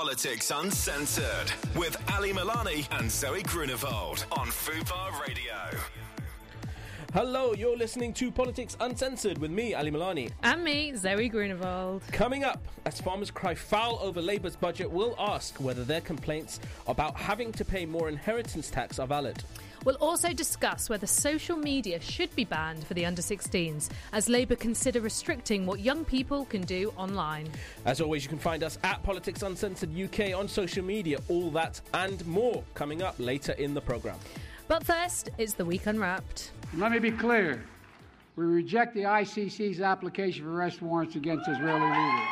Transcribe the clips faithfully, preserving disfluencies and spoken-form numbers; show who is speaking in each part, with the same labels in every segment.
Speaker 1: Politics Uncensored with Ali Milani and Zoe Grunewald on Fubar Radio.
Speaker 2: Hello, you're listening to Politics Uncensored with me, Ali Milani.
Speaker 3: And me, Zoe Grunewald.
Speaker 2: Coming up, as farmers cry foul over Labour's budget, we'll ask whether their complaints about having to pay more inheritance tax are valid.
Speaker 3: We'll also discuss whether social media should be banned for the under sixteens, as Labour consider restricting what young people can do online.
Speaker 2: As always, you can find us at Politics Uncensored U K on social media. All that and more coming up later in the programme.
Speaker 3: But first, it's the Week Unwrapped.
Speaker 4: Let me be clear. We reject the I C C's application for arrest warrants against Israeli leaders.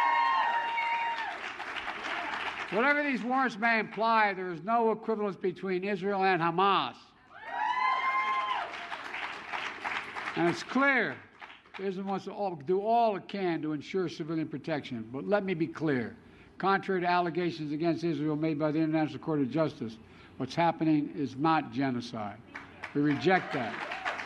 Speaker 4: Whatever these warrants may imply, there is no equivalence between Israel and Hamas. And it's clear Israel wants to all, do all it can to ensure civilian protection. But let me be clear. Contrary to allegations against Israel made by the International Court of Justice, what's happening is not genocide. We reject that.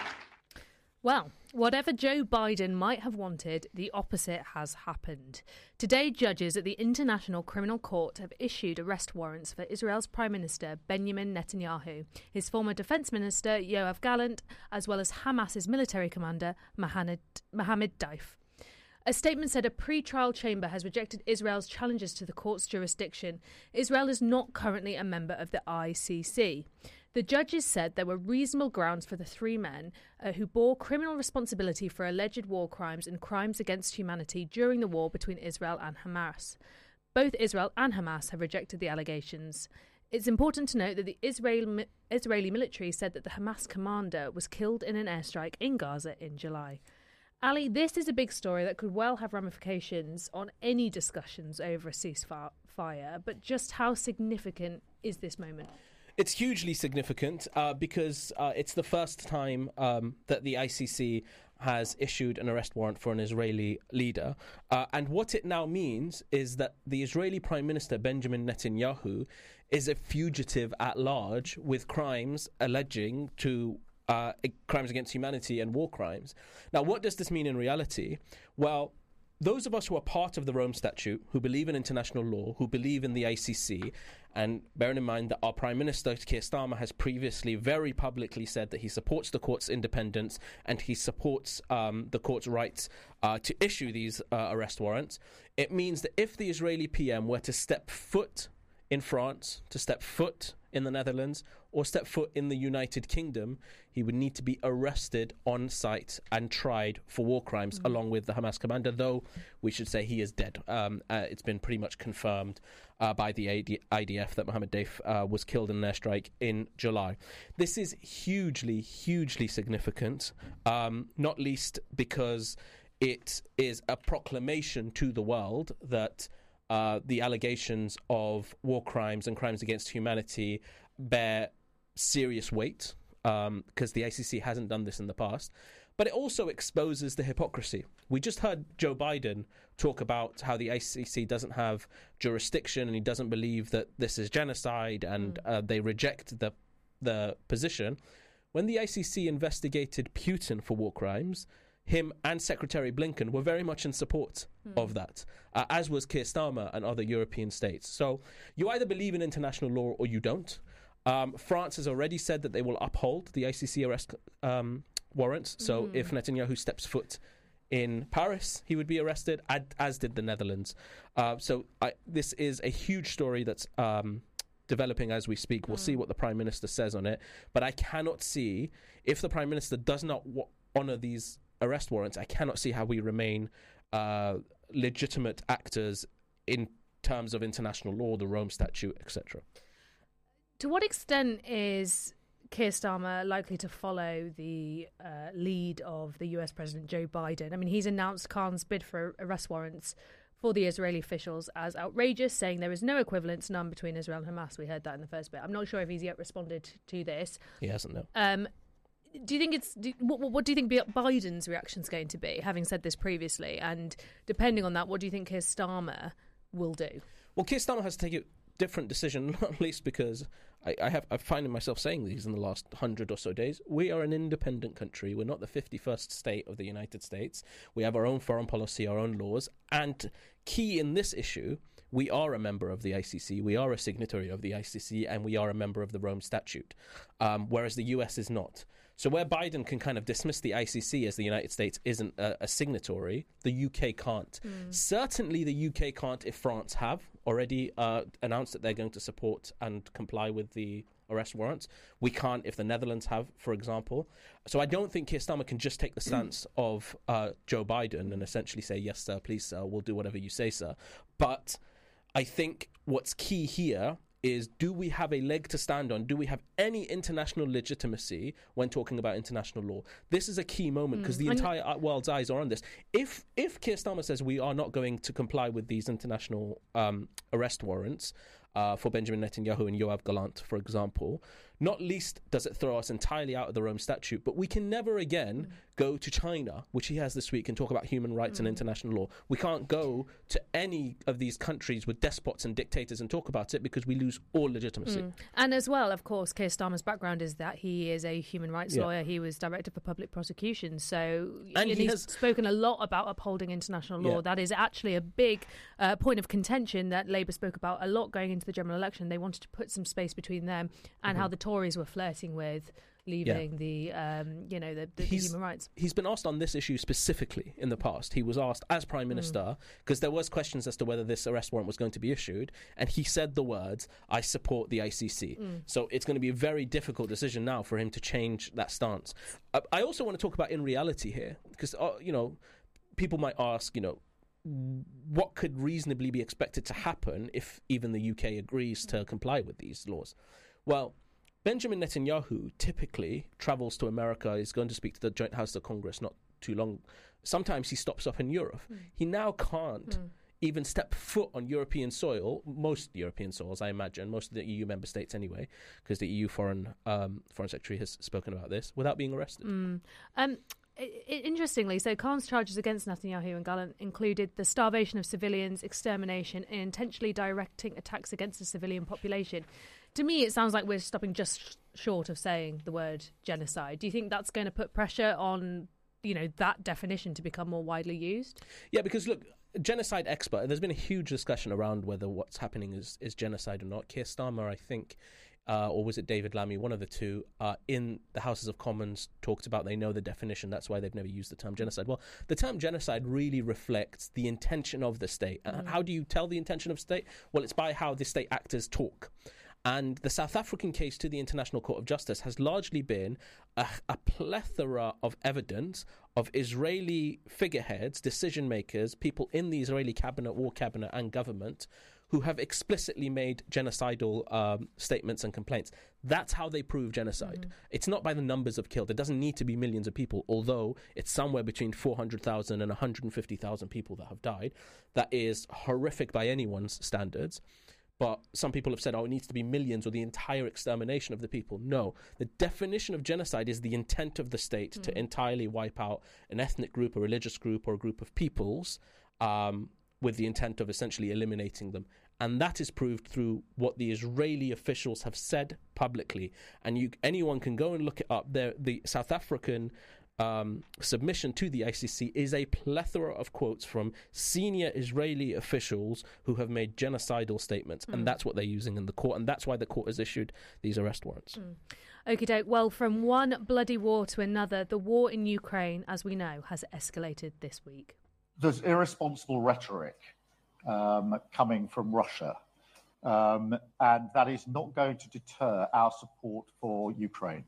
Speaker 3: Well, whatever Joe Biden might have wanted, the opposite has happened. Today, judges at the International Criminal Court have issued arrest warrants for Israel's Prime Minister Benjamin Netanyahu, his former Defence Minister Yoav Gallant, as well as Hamas's military commander Mohammed, Mohammed Daif. A statement said a pre-trial chamber has rejected Israel's challenges to the court's jurisdiction. Israel is not currently a member of the I C C. The judges said there were reasonable grounds for the three men uh, who bore criminal responsibility for alleged war crimes and crimes against humanity during the war between Israel and Hamas. Both Israel and Hamas have rejected the allegations. It's important to note that the Israel, Israeli military said that the Hamas commander was killed in an airstrike in Gaza in July. Ali, this is a big story that could well have ramifications on any discussions over a ceasefire, but just how significant is this moment?
Speaker 2: It's hugely significant uh, because uh, it's the first time um, that the I C C has issued an arrest warrant for an Israeli leader. Uh, and what it now means is that the Israeli Prime Minister, Benjamin Netanyahu, is a fugitive at large with crimes alleging to Uh, crimes against humanity and war crimes. Now, what does this mean in reality? Well, those of us who are part of the Rome Statute, who believe in international law, who believe in the I C C, and bearing in mind that our Prime Minister, Keir Starmer, has previously very publicly said that he supports the court's independence and he supports um, the court's rights uh, to issue these uh, arrest warrants, it means that if the Israeli P M were to step foot in France, to step foot in the Netherlands, or step foot in the United Kingdom, he would need to be arrested on site and tried for war crimes, mm-hmm. along with the Hamas commander, though we should say he is dead. Um, uh, it's been pretty much confirmed uh, by the I D F that Mohammed Daif uh, was killed in an airstrike in July. This is hugely, hugely significant, um, not least because it is a proclamation to the world that Uh, the allegations of war crimes and crimes against humanity bear serious weight, because um, the I C C hasn't done this in the past. But it also exposes the hypocrisy. We just heard Joe Biden talk about how the I C C doesn't have jurisdiction and he doesn't believe that this is genocide, and mm. uh, they reject the the position. When the I C C investigated Putin for war crimes, him and Secretary Blinken were very much in support mm. of that, uh, as was Keir Starmer and other European states. So you either believe in international law or you don't. Um, France has already said that they will uphold the I C C arrest um, warrants. So mm. if Netanyahu steps foot in Paris, he would be arrested, as did the Netherlands. Uh, so I, this is a huge story that's um, developing as we speak. We'll mm. see what the Prime Minister says on it. But I cannot see, if the Prime Minister does not w- honour these arrest warrants, I cannot see how we remain uh, legitimate actors in terms of international law, the Rome Statute, et cetera.
Speaker 3: To what extent is Keir Starmer likely to follow the uh, lead of the U S President Joe Biden? I mean, he's announced Khan's bid for arrest warrants for the Israeli officials as outrageous, saying there is no equivalence, none between Israel and Hamas. We heard that in the first bit. I'm not sure if he's yet responded to this.
Speaker 2: He hasn't, no.
Speaker 3: Um, Do you think it's do, what, what do you think Biden's reaction is going to be, having said this previously? And depending on that, what do you think Keir Starmer will do?
Speaker 2: Well, Keir Starmer has to take it different decision, not least because I, I have I'm finding myself saying these in the last hundred or so days. We are an independent country. We're not the fifty-first state of the United States. We have our own foreign policy, our own laws, and key in this issue, we are a member of the I C C. We are a signatory of the I C C, and we are a member of the Rome Statute, um, whereas the U S is not. So where Biden can kind of dismiss the I C C as the United States isn't a, a signatory, the U K can't. Mm. Certainly the U K can't if France have already uh, announced that they're going to support and comply with the arrest warrants. We can't if the Netherlands have, for example. So I don't think Keir Starmer can just take the stance of uh, Joe Biden and essentially say, yes, sir, please, sir, we'll do whatever you say, sir. But I think what's key here is, do we have a leg to stand on? Do we have any international legitimacy when talking about international law? This is a key moment because mm. the entire world's eyes are on this. If if Keir Starmer says we are not going to comply with these international um, arrest warrants uh, for Benjamin Netanyahu and Yoav Gallant, for example, not least does it throw us entirely out of the Rome Statute, but we can never again mm. go to China, which he has this week, and talk about human rights mm. and international law. We can't go to any of these countries with despots and dictators and talk about it because we lose all legitimacy. Mm.
Speaker 3: And as well, of course, Keir Starmer's background is that he is a human rights yeah. lawyer. He was Director for Public Prosecution. So
Speaker 2: and, and he
Speaker 3: he's
Speaker 2: has
Speaker 3: spoken a lot about upholding international law. Yeah. That is actually a big uh, point of contention that Labour spoke about a lot going into the general election. They wanted to put some space between them and mm-hmm. how the Tories were flirting with leaving yeah. the, um, you know, the, the, the human rights.
Speaker 2: He's been asked on this issue specifically in the past. He was asked as Prime Minister, because mm. there was questions as to whether this arrest warrant was going to be issued, and he said the words, I support the I C C. Mm. So it's going to be a very difficult decision now for him to change that stance. Uh, I also want to talk about in reality here, because, uh, you know, people might ask, you know, what could reasonably be expected to happen if even the U K agrees to comply with these laws? Well, Benjamin Netanyahu typically travels to America, is going to speak to the Joint House of Congress not too long. Sometimes he stops up in Europe. Mm. He now can't mm. even step foot on European soil, most European soils, I imagine, most of the E U member states anyway, because the E U Foreign um, Foreign Secretary has spoken about this, without being arrested.
Speaker 3: Mm. Um, I- interestingly, so Khan's charges against Netanyahu and Gallant included the starvation of civilians, extermination, and intentionally directing attacks against the civilian population. To me, it sounds like we're stopping just short of saying the word genocide. Do you think that's going to put pressure on, you know, that definition to become more widely used?
Speaker 2: Yeah, because look, genocide expert, there's been a huge discussion around whether what's happening is, is genocide or not. Keir Starmer, I think, uh, or was it David Lammy, one of the two, uh, in the Houses of Commons talked about they know the definition, that's why they've never used the term genocide. Well, the term genocide really reflects the intention of the state. Mm. Uh, how do you tell the intention of state? Well, it's by how the state actors talk. And the South African case to the International Court of Justice has largely been a, a plethora of evidence of Israeli figureheads, decision makers, people in the Israeli cabinet, war cabinet and government who have explicitly made genocidal um, statements and complaints. That's how they prove genocide. Mm-hmm. It's not by the numbers of killed. It doesn't need to be millions of people, although it's somewhere between four hundred thousand and one hundred fifty thousand people that have died. That is horrific by anyone's standards. But some people have said, oh, it needs to be millions or the entire extermination of the people. No, the definition of genocide is the intent of the state mm. to entirely wipe out an ethnic group, a religious group, or a group of peoples um, with the intent of essentially eliminating them. And that is proved through what the Israeli officials have said publicly. And you, anyone can go and look it up. There, the South African Um, submission to the I C C is a plethora of quotes from senior Israeli officials who have made genocidal statements, mm. and that's what they're using in the court, and that's why the court has issued these arrest warrants.
Speaker 3: Mm. Okie doke. Well, from one bloody war to another, the war in Ukraine, as we know, has escalated this week.
Speaker 5: There's irresponsible rhetoric um, coming from Russia, um, and that is not going to deter our support for Ukraine.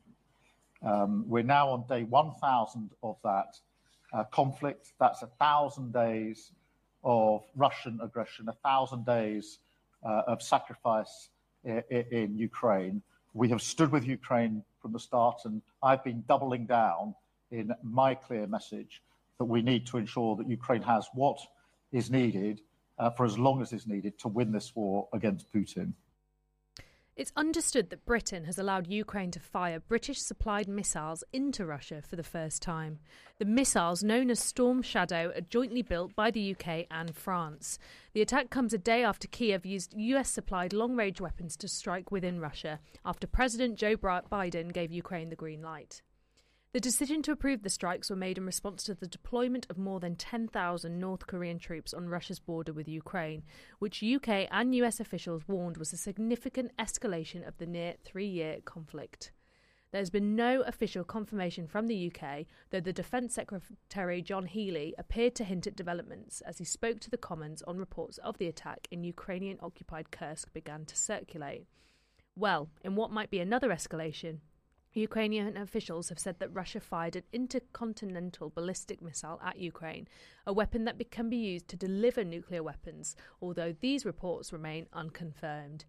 Speaker 5: Um, we're now on day one thousand of that uh, conflict. That's a thousand days of Russian aggression, a thousand days uh, of sacrifice in, in Ukraine. We have stood with Ukraine from the start, and I've been doubling down in my clear message that we need to ensure that Ukraine has what is needed uh, for as long as is needed to win this war against Putin.
Speaker 3: It's understood that Britain has allowed Ukraine to fire British-supplied missiles into Russia for the first time. The missiles, known as Storm Shadow, are jointly built by the U K and France. The attack comes a day after Kiev used U S-supplied long-range weapons to strike within Russia, after President Joe Biden gave Ukraine the green light. The decision to approve the strikes were made in response to the deployment of more than ten thousand North Korean troops on Russia's border with Ukraine, which U K and U S officials warned was a significant escalation of the near three-year conflict. There has been no official confirmation from the U K, though the Defence Secretary John Healey appeared to hint at developments as he spoke to the Commons on reports of the attack in Ukrainian-occupied Kursk began to circulate. Well, in what might be another escalation, Ukrainian officials have said that Russia fired an intercontinental ballistic missile at Ukraine, a weapon that be- can be used to deliver nuclear weapons, although these reports remain unconfirmed.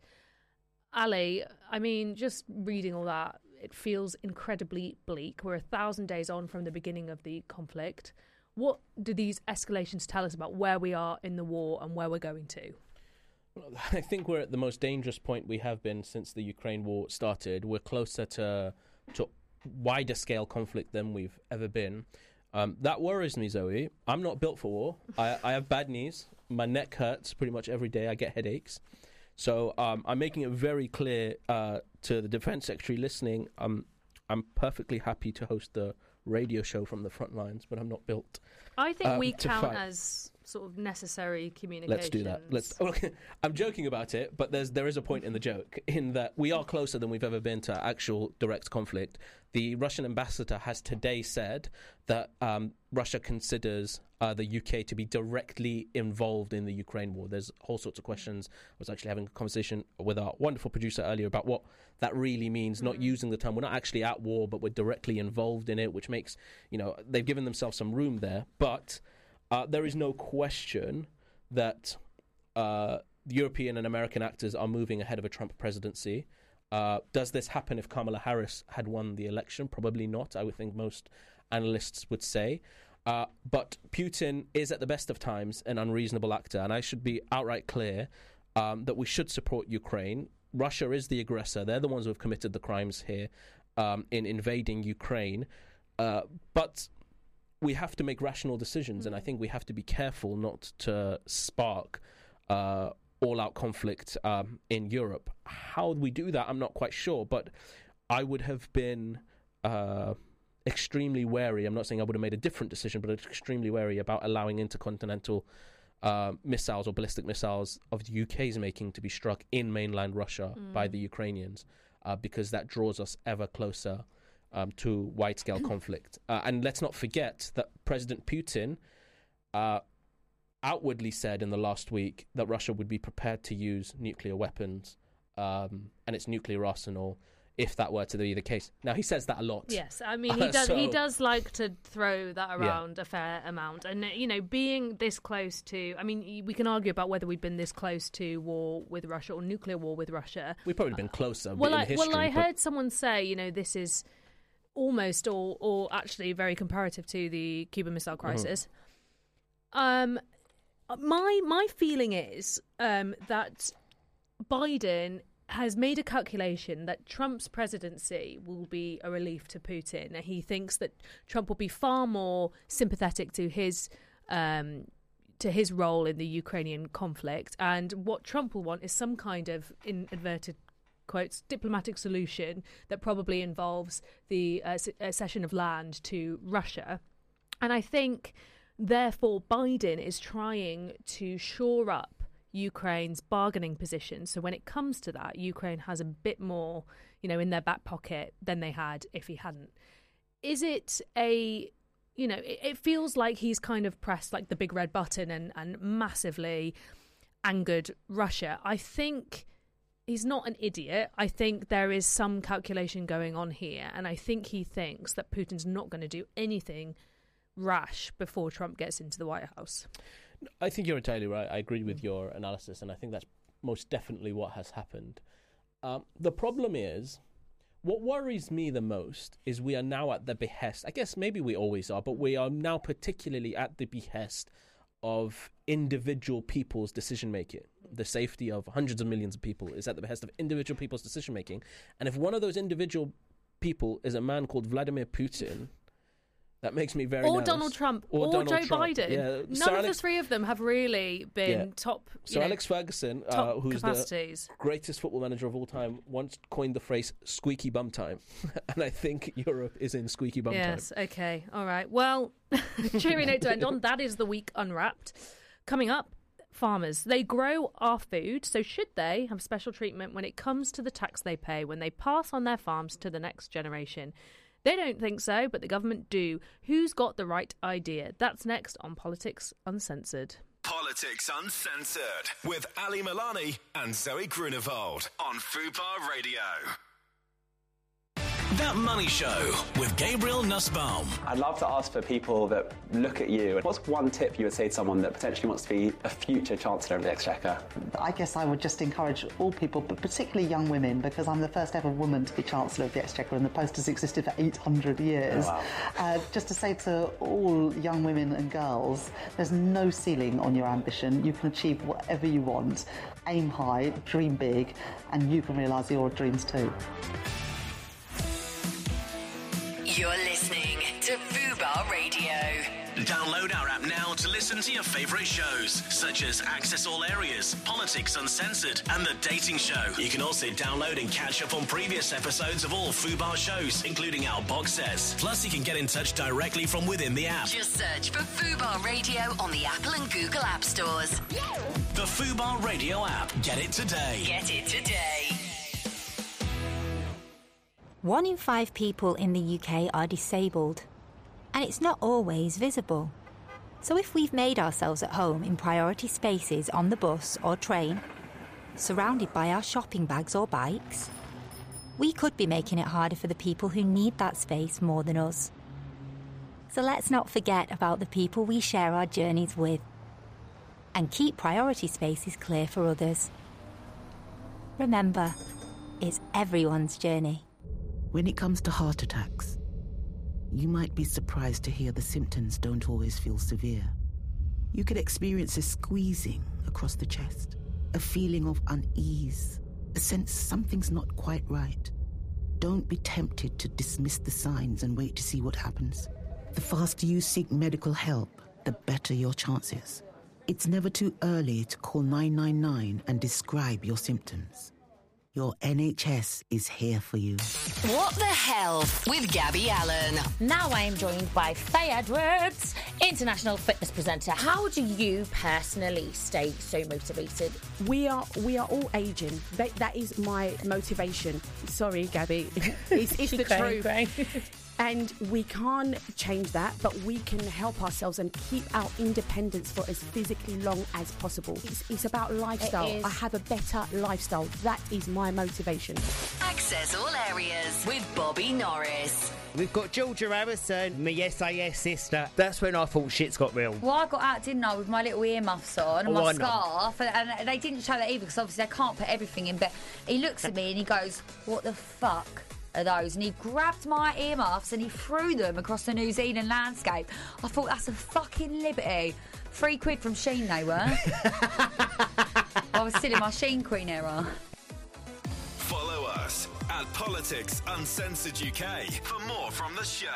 Speaker 3: Ali, I mean, just reading all that, it feels incredibly bleak. We're a thousand days on from the beginning of the conflict. What do these escalations tell us about where we are in the war and where we're going to?
Speaker 2: I think we're at the most dangerous point we have been since the Ukraine war started. We're closer to to wider scale conflict than we've ever been. Um, that worries me, Zoe. I'm not built for war. I, I have bad knees. My neck hurts pretty much every day. I get headaches. So um, I'm making it very clear uh, to the Defence Secretary listening, um, I'm perfectly happy to host the radio show from the front lines, but I'm not built.
Speaker 3: I think
Speaker 2: um,
Speaker 3: we count
Speaker 2: fight.
Speaker 3: as sort of necessary communications.
Speaker 2: Let's do that. Let's. Okay. I'm joking about it, but there's there is a point in the joke in that we are closer than we've ever been to actual direct conflict. The Russian ambassador has today said that um, Russia considers uh, the U K to be directly involved in the Ukraine war. There's all sorts of questions. I was actually having a conversation with our wonderful producer earlier about what that really means, mm-hmm. not using the term. We're not actually at war, but we're directly involved in it, which makes, you know, they've given themselves some room there. But uh, there is no question that uh, European and American actors are moving ahead of a Trump presidency. Uh, does this happen if Kamala Harris had won the election? Probably not, I would think most analysts would say. Uh, but Putin is at the best of times an unreasonable actor, and I should be outright clear um, that we should support Ukraine. Russia is the aggressor. They're the ones who have committed the crimes here um, in invading Ukraine. Uh, but we have to make rational decisions, and I think we have to be careful not to spark uh all-out conflict um, in Europe. How we do that, I'm not quite sure, but I would have been uh, extremely wary. I'm not saying I would have made a different decision, but extremely wary about allowing intercontinental uh, missiles or ballistic missiles of the U K's making to be struck in mainland Russia mm. by the Ukrainians, uh, because that draws us ever closer um, to wide-scale conflict. Uh, and let's not forget that President Putin Uh, outwardly said in the last week that Russia would be prepared to use nuclear weapons um, and its nuclear arsenal if that were to be the case. Now, he says that a lot.
Speaker 3: Yes, I mean, he does so, he does like to throw that around yeah. a fair amount. And, you know, being this close to... I mean, we can argue about whether we've been this close to war with Russia or nuclear war with Russia.
Speaker 2: We've probably been closer
Speaker 3: well,
Speaker 2: in
Speaker 3: I,
Speaker 2: history.
Speaker 3: Well, I
Speaker 2: but...
Speaker 3: heard someone say, you know, this is almost or, or actually very comparative to the Cuban Missile Crisis. Mm-hmm. Um... My my feeling is um, that Biden has made a calculation that Trump's presidency will be a relief to Putin. He thinks that Trump will be far more sympathetic to his um, to his role in the Ukrainian conflict, and what Trump will want is some kind of, in inverted quotes, diplomatic solution that probably involves the uh, cession of land to Russia. And I think, therefore, Biden is trying to shore up Ukraine's bargaining position. So when it comes to that, Ukraine has a bit more, you know, in their back pocket than they had if he hadn't. Is it a, you know, it, it feels like he's kind of pressed like the big red button and, and massively angered Russia. I think he's not an idiot. I think there is some calculation going on here. And I think he thinks that Putin's not going to do anything rash before Trump gets into the White House.
Speaker 2: I think you're entirely right. I agree with your analysis, and I think that's most definitely what has happened. Um, the problem is, what worries me the most is we are now at the behest, I guess maybe we always are, but we are now particularly at the behest of individual people's decision making. The safety of hundreds of millions of people is at the behest of individual people's decision making. And if one of those individual people is a man called Vladimir Putin, that makes me very
Speaker 3: or
Speaker 2: nervous.
Speaker 3: Donald Trump, or,
Speaker 2: or Donald
Speaker 3: Joe
Speaker 2: Trump.
Speaker 3: Biden.
Speaker 2: Yeah.
Speaker 3: None
Speaker 2: Sir
Speaker 3: of
Speaker 2: Alex,
Speaker 3: the three of them have really been
Speaker 2: yeah.
Speaker 3: top. You
Speaker 2: Sir
Speaker 3: know,
Speaker 2: Alex Ferguson, uh,
Speaker 3: top
Speaker 2: who's
Speaker 3: capacities.
Speaker 2: the greatest football manager of all time, once coined the phrase "squeaky bum time," and I think Europe is in squeaky bum
Speaker 3: yes,
Speaker 2: time.
Speaker 3: Yes. Okay. All right. Well, cheery note to end on. That is the week unwrapped. Coming up. Farmers, they grow our food, so should they have special treatment when it comes to the tax they pay when they pass on their farms to the next generation? They don't think so, but the government do. Who's got the right idea? That's next on Politics Uncensored.
Speaker 1: Politics Uncensored with Ali Milani and Zoe Grunewald on Fubar Radio. That Money Show with Gabriel Nussbaum.
Speaker 6: I'd love to ask for people that look at you. What's one tip you would say to someone that potentially wants to be a future Chancellor of the Exchequer?
Speaker 7: I guess I would just encourage all people, but particularly young women, because I'm the first ever woman to be Chancellor of the Exchequer and the post has existed for eight hundred years. Oh, wow. uh, just to say to all young women and girls, there's no ceiling on your ambition. You can achieve whatever you want. Aim high, dream big, and you can realise your dreams too.
Speaker 8: You're listening to Fubar Radio.
Speaker 1: Download our app now to listen to your favourite shows, such as Access All Areas, Politics Uncensored, and The Dating Show. You can also download and catch up on previous episodes of all Fubar shows, including our box sets. Plus, you can get in touch directly from within the app.
Speaker 8: Just search for Fubar Radio on the Apple and Google App Stores.
Speaker 1: The Fubar Radio app. Get it today.
Speaker 8: Get it today.
Speaker 9: One in five people in the U K are disabled, and it's not always visible. So if we've made ourselves at home in priority spaces on the bus or train, surrounded by our shopping bags or bikes, we could be making it harder for the people who need that space more than us. So let's not forget about the people we share our journeys with, and keep priority spaces clear for others. Remember, it's everyone's journey.
Speaker 10: When it comes to heart attacks, you might be surprised to hear the symptoms don't always feel severe. You could experience a squeezing across the chest, a feeling of unease, a sense something's not quite right. Don't be tempted to dismiss the signs and wait to see what happens. The faster you seek medical help, the better your chances. It's never too early to call nine nine nine and describe your symptoms. Your N H S is here for you.
Speaker 8: What the hell with Gabby Allen.
Speaker 11: Now I am joined by Faye Edwards, international fitness presenter. How do you personally stay so motivated?
Speaker 12: We are we are all aging. That, that is my motivation. Sorry, Gabby. It's, it's the
Speaker 11: crying,
Speaker 12: truth.
Speaker 11: crying.
Speaker 12: And we can't change that, but we can help ourselves and keep our independence for as physically long as possible. It's, it's about lifestyle. I have a better lifestyle. That is my motivation.
Speaker 8: Access All Areas with Bobby Norris.
Speaker 13: We've got Georgia Harrison, my S A S sister. That's when I thought shit's got real.
Speaker 14: Well, I got out, didn't I, with my little earmuffs on and
Speaker 13: Oh,
Speaker 14: my
Speaker 13: I know.
Speaker 14: scarf, and, and they didn't show that either because obviously they can't put everything in. But he looks at me and he goes, "What the fuck are those?" And he grabbed my earmuffs and he threw them across the New Zealand landscape. I thought, that's a fucking liberty. Three quid from Sheen they were. I was still in my Sheen Queen era.
Speaker 1: Follow us at Politics Uncensored U K for more from the show.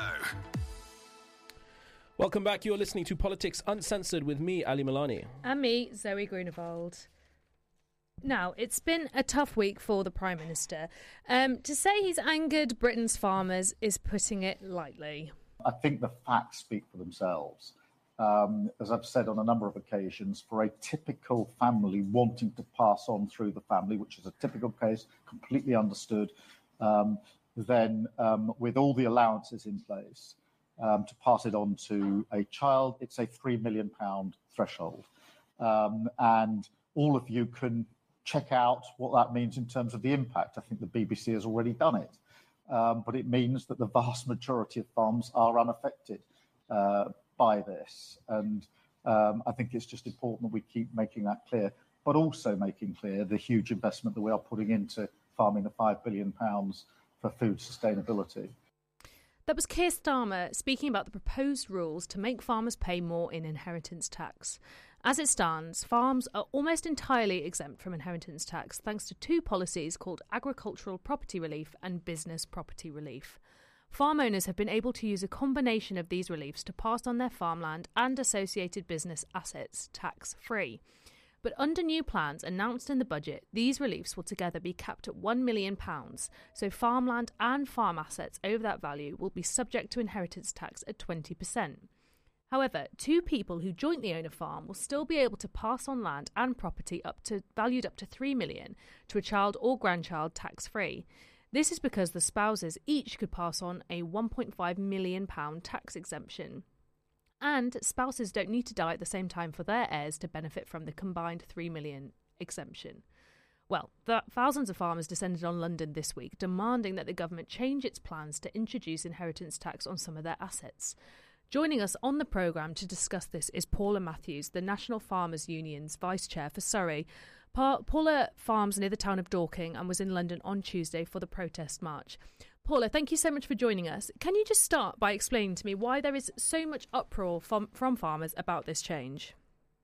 Speaker 2: Welcome back. You're listening to Politics Uncensored with me, Ali Milani.
Speaker 3: And me, Zoe Grunewald. Now, it's been a tough week for the Prime Minister. Um, to say he's angered Britain's farmers is putting it lightly.
Speaker 5: I think the facts speak for themselves. Um, as I've said on a number of occasions, for a typical family wanting to pass on through the family, which is a typical case, completely understood, um, then um, with all the allowances in place, um, to pass it on to a child, it's a three million pounds threshold. Um, and all of you can check out what that means in terms of the impact. I think the B B C has already done it. Um, but it means that the vast majority of farms are unaffected uh, by this. And um, I think it's just important that we keep making that clear, but also making clear the huge investment that we are putting into farming, the five billion pounds for food sustainability.
Speaker 3: That was Keir Starmer speaking about the proposed rules to make farmers pay more in inheritance tax. As it stands, farms are almost entirely exempt from inheritance tax thanks to two policies called Agricultural Property Relief and Business Property Relief. Farm owners have been able to use a combination of these reliefs to pass on their farmland and associated business assets tax-free. But under new plans announced in the budget, these reliefs will together be capped at one million pounds, so farmland and farm assets over that value will be subject to inheritance tax at twenty percent. However, two people who jointly own a farm will still be able to pass on land and property up to valued up to three million pounds to a child or grandchild tax-free. This is because the spouses each could pass on a one point five million pounds tax exemption. And spouses don't need to die at the same time for their heirs to benefit from the combined three million pounds exemption. Well, the thousands of farmers descended on London this week, demanding that the government change its plans to introduce inheritance tax on some of their assets. Joining us on the programme to discuss this is Paula Matthews, the National Farmers Union's Vice Chair for Surrey. Pa- Paula farms near the town of Dorking and was in London on Tuesday for the protest march. Paula, thank you so much for joining us. Can you just start by explaining to me why there is so much uproar from, from farmers about this change?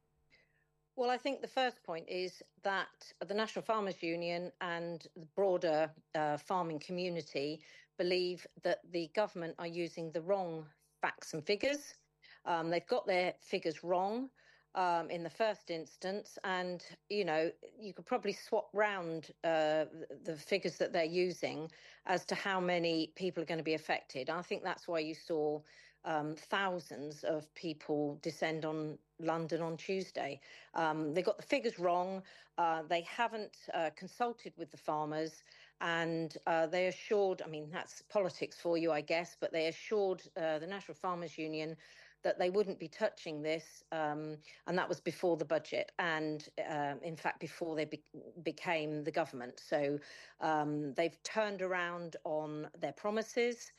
Speaker 15: Well, I think the first point is that the National Farmers Union and the broader uh, farming community believe that the government are using the wrong facts and figures. Um, they've got their figures wrong. Um, in the first instance, and you know you could probably swap round uh, the figures that they're using as to how many people are going to be affected. I think that's why you saw um, thousands of people descend on London on Tuesday. Um, they got the figures wrong. Uh, they haven't uh, consulted with the farmers, and uh, they assured. I mean, that's politics for you, I guess, but they assured uh, the National Farmers Union that they wouldn't be touching this, um, and that was before the budget, and uh, in fact before they be- became the government. So um, they've turned around on their promises,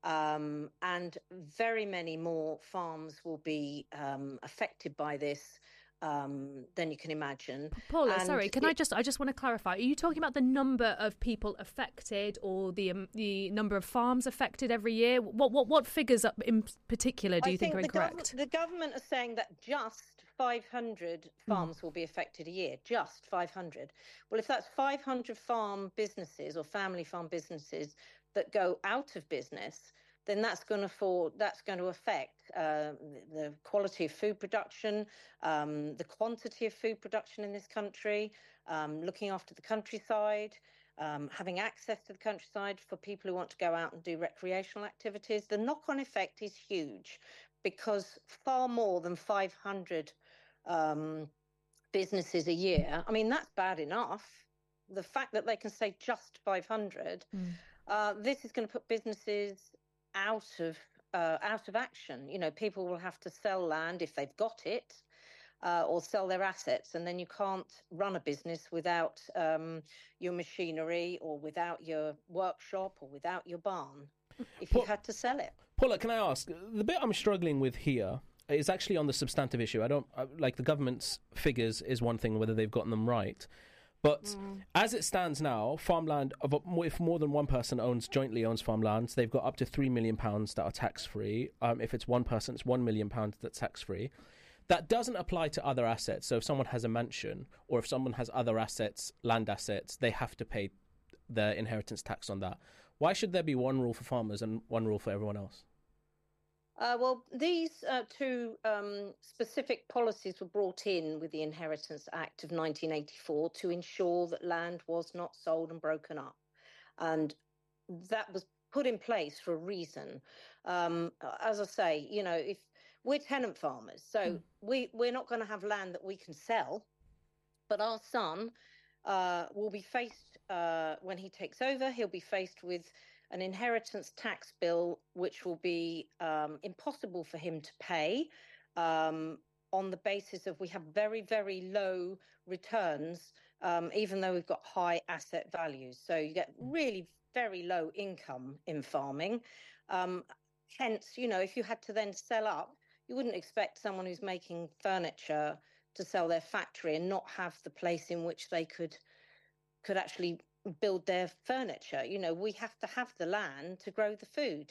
Speaker 15: um, and very many more farms will be um, affected by this um, than you can imagine.
Speaker 3: Paula,
Speaker 15: and
Speaker 3: sorry, can
Speaker 15: it-
Speaker 3: I just I just want to clarify? Are you talking about the number of people affected, or the um, the number of farms affected every year? What what what figures in particular do you
Speaker 15: I
Speaker 3: think,
Speaker 15: think
Speaker 3: are
Speaker 15: the
Speaker 3: incorrect?
Speaker 15: Gov- the government are saying that just five hundred farms mm. will be affected a year. Just five hundred. Well, if that's five hundred farm businesses or family farm businesses that go out of business, then that's going to for that's going to affect uh, the quality of food production, um, the quantity of food production in this country, um, looking after the countryside, um, having access to the countryside for people who want to go out and do recreational activities. The knock-on effect is huge because far more than five hundred um, businesses a year. I mean, that's bad enough. The fact that they can say just five hundred, mm. uh, this is going to put businesses out of uh, out of action. You know, people will have to sell land if they've got it, uh, or sell their assets, and then you can't run a business without um, your machinery, or without your workshop, or without your barn, if
Speaker 2: Paul,
Speaker 15: you had to sell it.
Speaker 2: Paula, can I ask, the bit I'm struggling with here is actually on the substantive issue. I don't like the government's figures is one thing, whether they've gotten them right. But mm. as it stands now, farmland, if more than one person owns jointly owns farmland, they've got up to three million pounds that are tax-free. Um, if it's one person, it's one million pounds that's tax-free. That doesn't apply to other assets. So if someone has a mansion, or if someone has other assets, land assets, they have to pay their inheritance tax on that. Why should there be one rule for farmers and one rule for everyone else?
Speaker 15: Uh, well, these uh, two um, specific policies were brought in with the Inheritance Act of nineteen eighty-four to ensure that land was not sold and broken up. And that was put in place for a reason. Um, as I say, you know, if we're tenant farmers, so mm. we, we're not going to have land that we can sell, but our son uh, will be faced, uh, when he takes over, he'll be faced with an inheritance tax bill which will be um, impossible for him to pay um, on the basis of we have very, very low returns, um, even though we've got high asset values. So you get really very low income in farming. Um, hence, you know, if you had to then sell up, you wouldn't expect someone who's making furniture to sell their factory and not have the place in which they could could actually build their furniture. You know, we have to have the land to grow the food.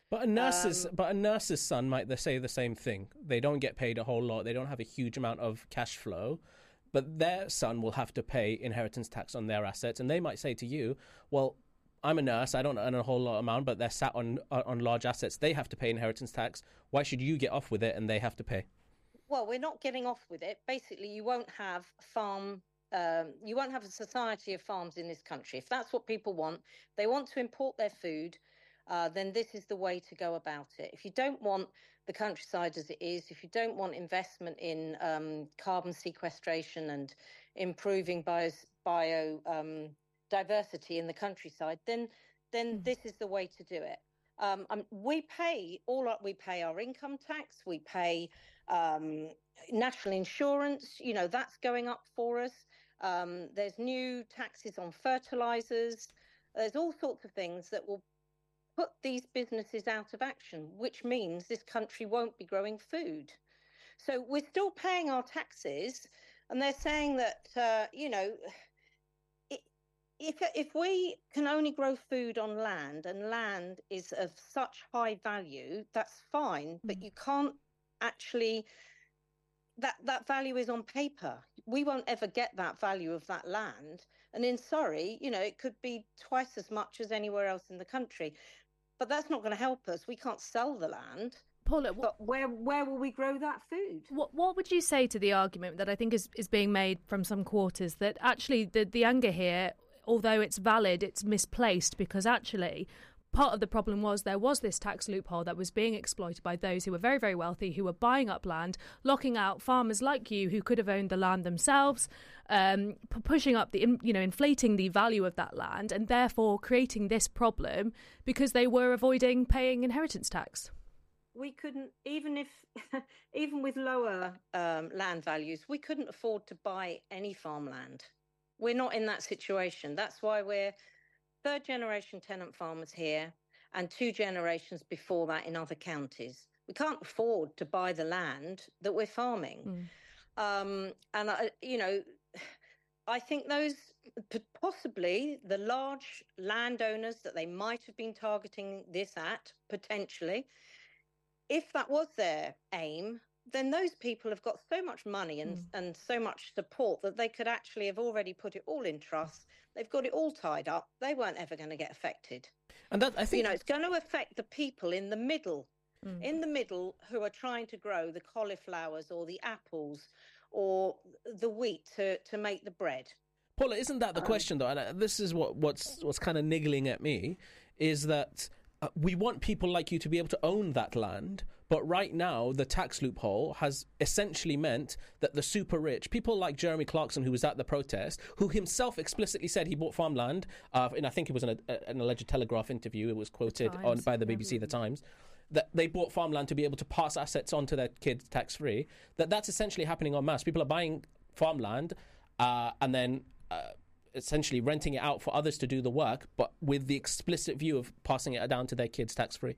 Speaker 2: But a nurse's
Speaker 15: Um,
Speaker 2: but a nurse's son might they say the same thing. They don't get paid a whole lot. They don't have a huge amount of cash flow, but their son will have to pay inheritance tax on their assets, and they might say to you, "Well, I'm a nurse. I don't earn a whole lot amount, but they're sat on on large assets. They have to pay inheritance tax. Why should you get off with it and they have to pay?"
Speaker 15: Well, we're not getting off with it. Basically, you won't have farm. Um, you won't have a society of farms in this country. If that's what people want, they want to import their food. Uh, then this is the way to go about it. If you don't want the countryside as it is, if you don't want investment in um, carbon sequestration and improving bio, bio um, diversity in the countryside, then then this is the way to do it. Um, um, we pay all our, we pay our income tax, we pay um, national insurance. You know, that's going up for us. Um, there's new taxes on fertilizers. There's all sorts of things that will put these businesses out of action, which means this country won't be growing food. So we're still paying our taxes, and they're saying that, uh, you know, it, if if we can only grow food on land, and land is of such high value, that's fine, but you can't actually, that, that value is on paper. We won't ever get that value of that land. And in Surrey, you know, it could be twice as much as anywhere else in the country. But that's not going to help us. We can't sell the land.
Speaker 3: Paula,
Speaker 15: but where where will we grow that food?
Speaker 3: What what would you say to the argument that I think is, is being made from some quarters that actually the, the anger here, although it's valid, it's misplaced, because actually part of the problem was there was this tax loophole that was being exploited by those who were very, very wealthy, who were buying up land, locking out farmers like you who could have owned the land themselves, um, p- pushing up the, you know, inflating the value of that land, and therefore creating this problem because they were avoiding paying inheritance tax.
Speaker 15: We couldn't, even if, even with lower um, land values, we couldn't afford to buy any farmland. We're not in that situation. That's why we're third generation tenant farmers here and two generations before that in other counties. We can't afford to buy the land that we're farming. Mm. Um, and, I, you know, I think those possibly the large landowners that they might have been targeting this at, potentially, if that was their aim, then those people have got so much money and, mm. and so much support that they could actually have already put it all in trusts. They've got it all tied up. They weren't ever going to get affected.
Speaker 2: And that, I think,
Speaker 15: you know, it's going to affect the people in the middle, mm. in the middle who are trying to grow the cauliflowers or the apples or the wheat to, to make the bread.
Speaker 2: Paula, isn't that the um, question, though? And this is what, what's, what's kind of niggling at me, is that uh, we want people like you to be able to own that land. But right now, the tax loophole has essentially meant that the super rich, people like Jeremy Clarkson, who was at the protest, who himself explicitly said he bought farmland, uh, and I think it was an, a, an alleged Telegraph interview, it was quoted on by the B B C, The Times, that they bought farmland to be able to pass assets on to their kids tax-free, that that's essentially happening en masse. People are buying farmland uh, and then uh, essentially renting it out for others to do the work, but with the explicit view of passing it down to their kids tax-free.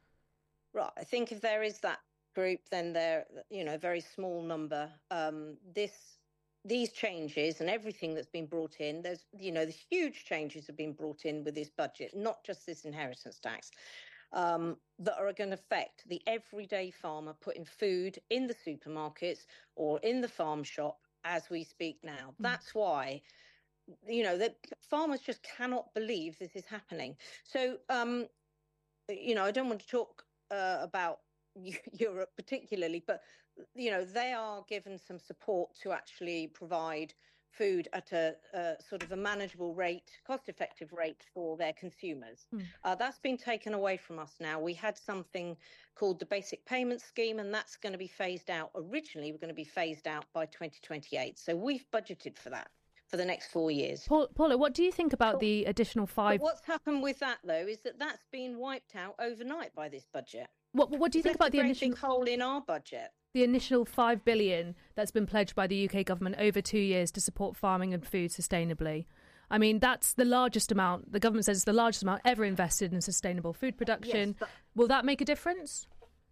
Speaker 15: Right. I think if there is that group, then they're, you know, a very small number. Um, this, these changes and everything that's been brought in, there's, you know, the huge changes have been brought in with this budget, not just this inheritance tax, um, that are going to affect the everyday farmer putting food in the supermarkets or in the farm shop as we speak now. Mm. That's why, you know, that farmers just cannot believe this is happening. So, um, you know, I don't want to talk Uh, about Europe particularly, but, you know, they are given some support to actually provide food at a, a sort of a manageable rate, cost-effective rate for their consumers. Mm. Uh, that's been taken away from us now. We had something called the Basic Payment Scheme, and that's going to be phased out. Originally, we're going to be phased out by twenty twenty-eight. So we've budgeted for that for the next four years.
Speaker 3: Paula, what do you think about the additional five...
Speaker 15: But what's happened with that, though, is that that's been wiped out overnight by this budget.
Speaker 3: What, what do you think about the initial
Speaker 15: hole in our budget?
Speaker 3: The initial five billion that's been pledged by the U K government over two years to support farming and food sustainably. I mean, that's the largest amount. The government says it's the largest amount ever invested in sustainable food production. Yes, but... Will that make a difference?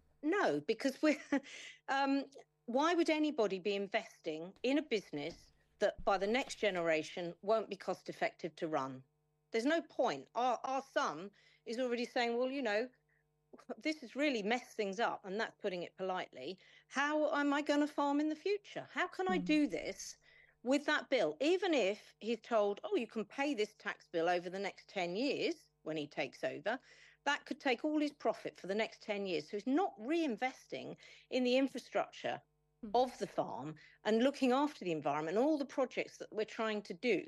Speaker 15: No, because we're. um, why would anybody be investing in a business that by the next generation won't be cost effective to run? There's no point. Our, our son is already saying, well, you know, this has really messed things up, and that's putting it politely. How am I going to farm in the future? How can mm. I do this with that bill? Even if he's told, oh, you can pay this tax bill over the next ten years when he takes over, that could take all his profit for the next ten years. So he's not reinvesting in the infrastructure mm. of the farm and looking after the environment and all the projects that we're trying to do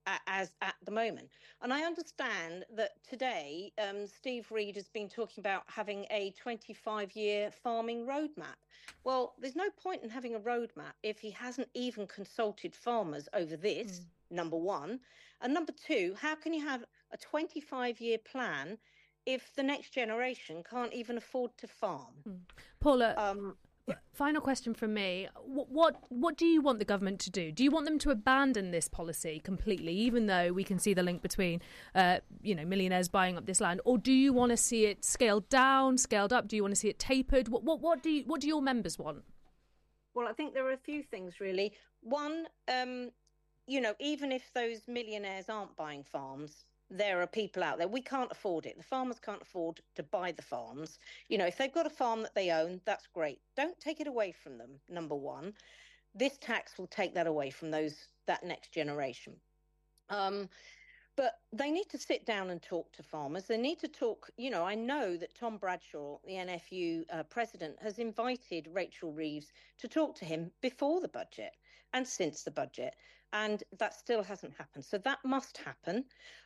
Speaker 15: as at the moment. And I understand that today um, Steve Reed has been talking about having a twenty-five year farming roadmap. Well, there's no point in having a roadmap if he hasn't even consulted farmers over this, mm. number one. And number two, how can you have a twenty-five year plan if the next generation can't even afford to farm?
Speaker 3: Mm. Paula, um, final question from me. What, what what do you want the government to do? Do you want them to abandon this policy completely, even though we can see the link between, uh, you know, millionaires buying up this land, or do you want to see it scaled down, scaled up? Do you want to see it tapered? What what what do you, what do your members want?
Speaker 15: Well, I think there are a few things really. One, um, you know, even if those millionaires aren't buying farms, there are people out there. We can't afford it. The farmers can't afford to buy the farms. You know, if they've got a farm that they own, that's great. Don't take it away from them, number one. This tax will take that away from those that next generation. Um, but they need to sit down and talk to farmers. They need to talk, you know, I know that Tom Bradshaw, the N F U uh, president, has invited Rachel Reeves to talk to him before the budget and since the budget. And that still hasn't happened. So that must happen.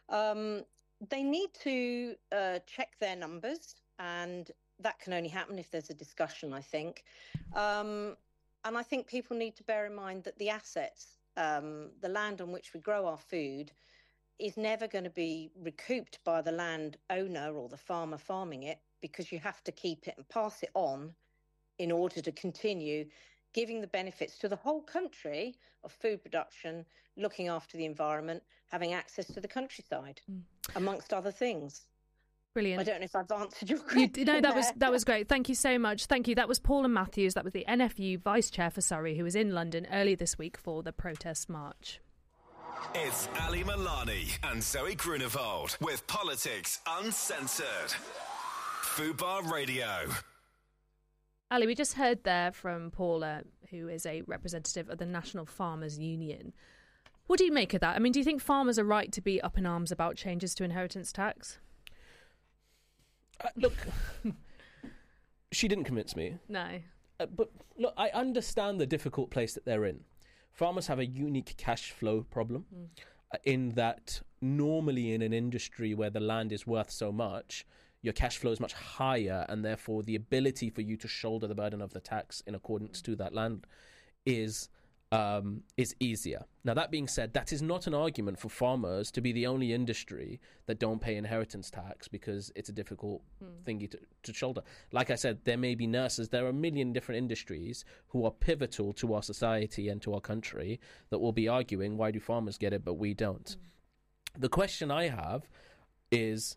Speaker 15: Um, they need to uh, check their numbers, and that can only happen if there's a discussion, I think. Um, and I think people need to bear in mind that the assets, um, the land on which we grow our food, is never going to be recouped by the land owner or the farmer farming it, because you have to keep it and pass it on in order to continue giving the benefits to the whole country of food production, looking after the environment, having access to the countryside, mm. amongst other things.
Speaker 3: Brilliant.
Speaker 15: I don't know if I've answered your question.
Speaker 3: You, no, that there. was that was great. Thank you so much. Thank you. That was Paula Matthews. That was the N F U Vice Chair for Surrey, who was in London earlier this week for the protest march.
Speaker 1: It's Ali Milani and Zoe Grunewald with Politics Uncensored. Fubar Radio.
Speaker 3: Ali, we just heard there from Paula, who is a representative of the National Farmers Union. What do you make of that? I mean, do you think farmers are right to be up in arms about changes to inheritance tax?
Speaker 2: Uh, look, she didn't convince me.
Speaker 3: No.
Speaker 2: Uh, but look, I understand the difficult place that they're in. Farmers have a unique cash flow problem mm. uh, in that normally in an industry where the land is worth so much, your cash flow is much higher, and therefore the ability for you to shoulder the burden of the tax in accordance to that land is um, is easier. Now, that being said, that is not an argument for farmers to be the only industry that don't pay inheritance tax, because it's a difficult mm. thingy to, to shoulder. Like I said, there may be nurses. There are a million different industries who are pivotal to our society and to our country that will be arguing, why do farmers get it but we don't? Mm. The question I have is,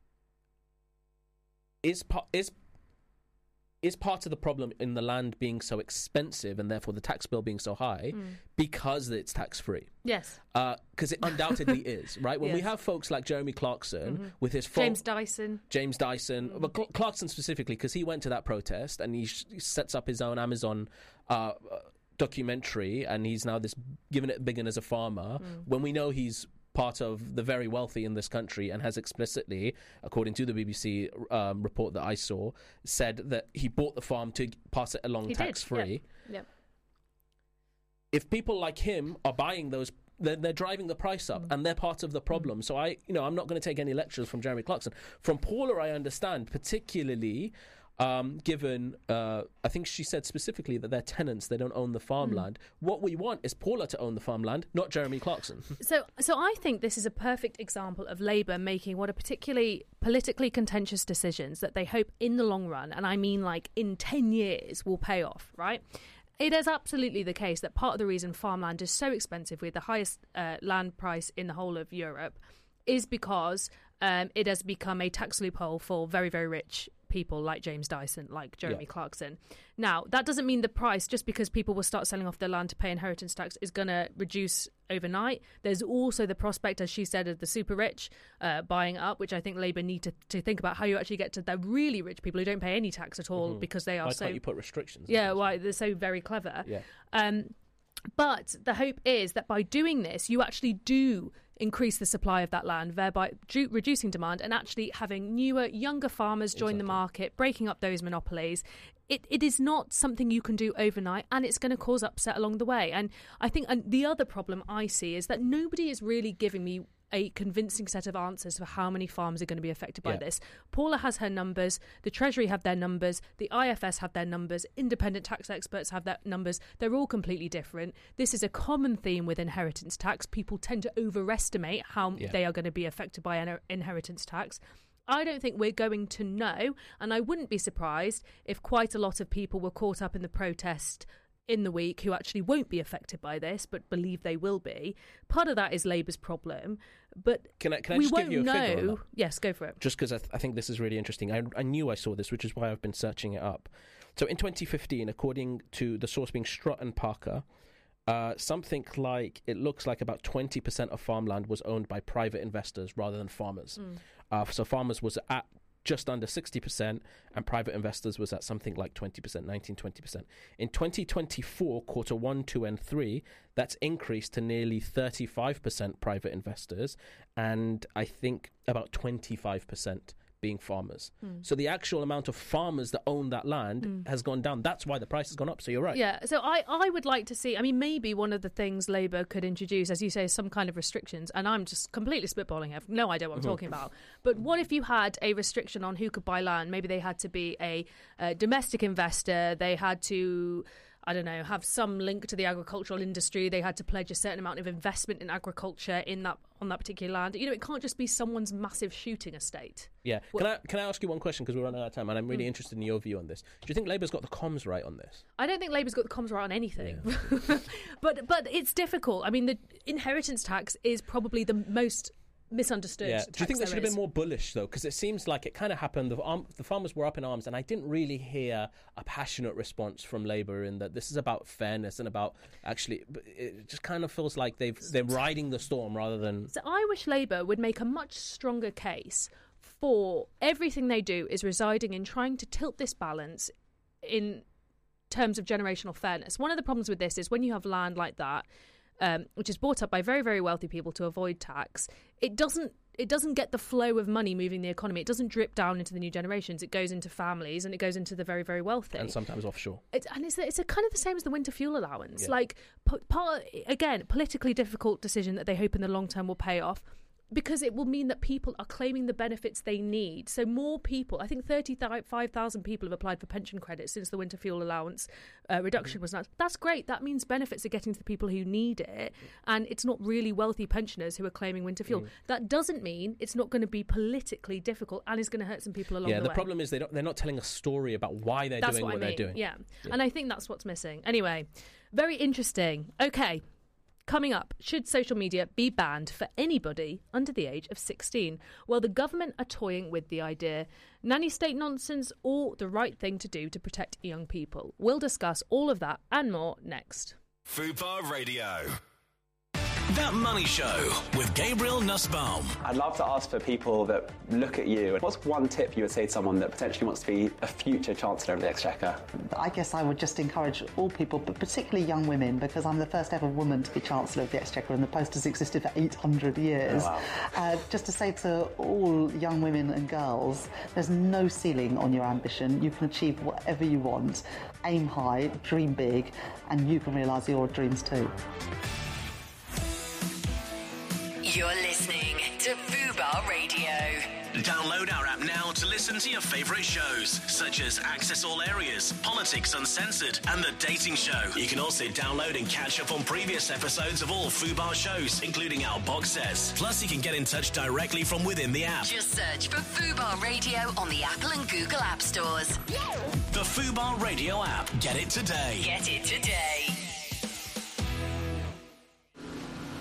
Speaker 2: Is part is is part of the problem in the land being so expensive and therefore the tax bill being so high mm. because it's tax free?
Speaker 3: Yes,
Speaker 2: because uh, it undoubtedly is, right? When yes. we have folks like Jeremy Clarkson mm-hmm. with his fo-
Speaker 3: James Dyson,
Speaker 2: James Dyson, mm-hmm. but Cl- Clarkson specifically, because he went to that protest and he, sh- he sets up his own Amazon Uh, documentary, and he's now this giving it big in as a farmer. Mm. When we know he's part of the very wealthy in this country and has explicitly, according to the B B C um, report that I saw, said that he bought the farm to pass it along tax-free.
Speaker 3: Yep. Yep.
Speaker 2: If people like him are buying those, they're, they're driving the price up, mm. and they're part of the problem. Mm. So I, you know, I'm not going to take any lectures from Jeremy Clarkson. From Paula, I understand, particularly Um, given, uh, I think she said specifically that they're tenants, they don't own the farmland. Mm. What we want is Paula to own the farmland, not Jeremy Clarkson.
Speaker 3: So so I think this is a perfect example of Labour making what are particularly politically contentious decisions that they hope in the long run, and I mean like in ten years, will pay off, right? It is absolutely the case that part of the reason farmland is so expensive, with the highest uh, land price in the whole of Europe, is because um, it has become a tax loophole for very, very rich people like James Dyson, like Jeremy
Speaker 2: Yeah.
Speaker 3: Clarkson. Now, that doesn't mean the price, just because people will start selling off their land to pay inheritance tax, is going to reduce overnight. There's also the prospect, as she said, of the super rich uh, buying up, which I think Labour need to, to think about how you actually get to the really rich people who don't pay any tax at all
Speaker 2: Mhm.
Speaker 3: because they are
Speaker 2: Why
Speaker 3: so...
Speaker 2: can't you put restrictions?
Speaker 3: Yeah, why they're so very clever.
Speaker 2: Yeah.
Speaker 3: Um, but the hope is that by doing this, you actually do increase the supply of that land, thereby ju- reducing demand and actually having newer, younger farmers join the market, breaking up those monopolies. It, it is not something you can do overnight, and it's going to cause upset along the way. And I think and the other problem I see is that nobody is really giving me a convincing set of answers for how many farms are going to be affected by
Speaker 2: Yeah.
Speaker 3: this. Paula has her numbers, the Treasury have their numbers, the I F S have their numbers, independent tax experts have their numbers. They're all completely different. This is a common theme with inheritance tax. People tend to overestimate how
Speaker 2: Yeah.
Speaker 3: they are going to be affected by an inheritance tax. I don't think we're going to know, and I wouldn't be surprised if quite a lot of people were caught up in the protest in the week who actually won't be affected by this but believe they will be. Part of that is Labour's problem, but
Speaker 2: Can I, can I
Speaker 3: we
Speaker 2: just
Speaker 3: won't
Speaker 2: give you a
Speaker 3: know.
Speaker 2: figure on that?
Speaker 3: Yes, go for it.
Speaker 2: Just because I, th- I think this is really interesting. I, I knew I saw this, which is why I've been searching it up. So in twenty fifteen, according to the source being Strutt and Parker, uh, something like, it looks like about twenty percent of farmland was owned by private investors rather than farmers.
Speaker 3: Mm.
Speaker 2: Uh, so farmers was at just under sixty percent and private investors was at something like twenty percent, nineteen, twenty percent. In twenty twenty-four, quarter one, two and three, that's increased to nearly thirty-five percent private investors and I think about twenty-five percent being farmers.
Speaker 3: Mm.
Speaker 2: So the actual amount of farmers that own that land
Speaker 3: Mm.
Speaker 2: has gone down. That's why the price has gone up. So you're right.
Speaker 3: Yeah, so I, I would like to see, I mean, maybe one of the things Labour could introduce, as you say, is some kind of restrictions, and I'm just completely spitballing here, I have no idea what I'm
Speaker 2: Mhm.
Speaker 3: talking about, but what if you had a restriction on who could buy land? Maybe they had to be a, a domestic investor, they had to, I don't know, have some link to the agricultural industry, they had to pledge a certain amount of investment in agriculture in that on that particular land. You know, it can't just be someone's massive shooting estate.
Speaker 2: Yeah.
Speaker 3: Well-
Speaker 2: Can I can I ask you one question because we're running out of time and I'm really
Speaker 3: Mm.
Speaker 2: interested in your view on this. Do you think Labour's got the comms right on this?
Speaker 3: I don't think Labour's got the comms right on anything. but but it's difficult. I mean, the inheritance tax is probably the most misunderstood
Speaker 2: Yeah.
Speaker 3: tax
Speaker 2: Do you think they
Speaker 3: there
Speaker 2: should have
Speaker 3: is.
Speaker 2: been more bullish though? Because it seems like it kind of happened. The, arm, the farmers were up in arms, and I didn't really hear a passionate response from Labour in that this is about fairness and about actually. It just kind of feels like they've they're riding the storm rather than.
Speaker 3: So I wish Labour would make a much stronger case for everything they do is residing in trying to tilt this balance in terms of generational fairness. One of the problems with this is when you have land like that, um, which is bought up by very, very wealthy people to avoid tax, it doesn't it doesn't get the flow of money moving the economy. It doesn't drip down into the new generations. It goes into families and it goes into the very, very wealthy.
Speaker 2: And sometimes offshore.
Speaker 3: It's, and it's, it's a kind of the same as the winter fuel allowance.
Speaker 2: Yeah.
Speaker 3: Like, p- part, again, politically difficult decision that they hope in the long term will pay off, because it will mean that people are claiming the benefits they need. So more people, I think thirty-five thousand people have applied for pension credit since the winter fuel allowance uh, reduction was announced. That's great. That means benefits are getting to the people who need it, and it's not really wealthy pensioners who are claiming winter fuel.
Speaker 2: Mm.
Speaker 3: That doesn't mean it's not going to be politically difficult and is going to hurt some people along
Speaker 2: Yeah,
Speaker 3: the
Speaker 2: the
Speaker 3: way.
Speaker 2: problem is they don't, they're not telling a story about why they're
Speaker 3: That's
Speaker 2: doing
Speaker 3: what,
Speaker 2: what,
Speaker 3: I mean.
Speaker 2: they're doing.
Speaker 3: Yeah.
Speaker 2: Yeah.
Speaker 3: And I think that's what's missing. Anyway, very interesting. Okay. Coming up, should social media be banned for anybody under the age of sixteen? Well, the government are toying with the idea. Nanny state nonsense or the right thing to do to protect young people? We'll discuss all of that and more next.
Speaker 1: Fubar Radio. That Money Show with Gabriel Nussbaum.
Speaker 6: I'd love to ask for people that look at you, what's one tip you would say to someone that potentially wants to be a future Chancellor of the Exchequer?
Speaker 7: I guess I would just encourage all people, but particularly young women, because I'm the first ever woman to be Chancellor of the Exchequer and the post has existed for eight hundred years.
Speaker 6: Oh, wow.
Speaker 7: uh, just to say to all young women and girls, there's no ceiling on your ambition. You can achieve whatever you want. Aim high, dream big, and you can realise your dreams too.
Speaker 8: You're listening to Fubar Radio.
Speaker 1: Download our app now to listen to your favourite shows, such as Access All Areas, Politics Uncensored, and The Dating Show. You can also download and catch up on previous episodes of all Fubar shows, including our box sets. Plus, you can get in touch directly from within the app.
Speaker 8: Just search for Fubar Radio on the Apple and Google App Stores.
Speaker 1: The Fubar Radio app. Get it today.
Speaker 8: Get it today.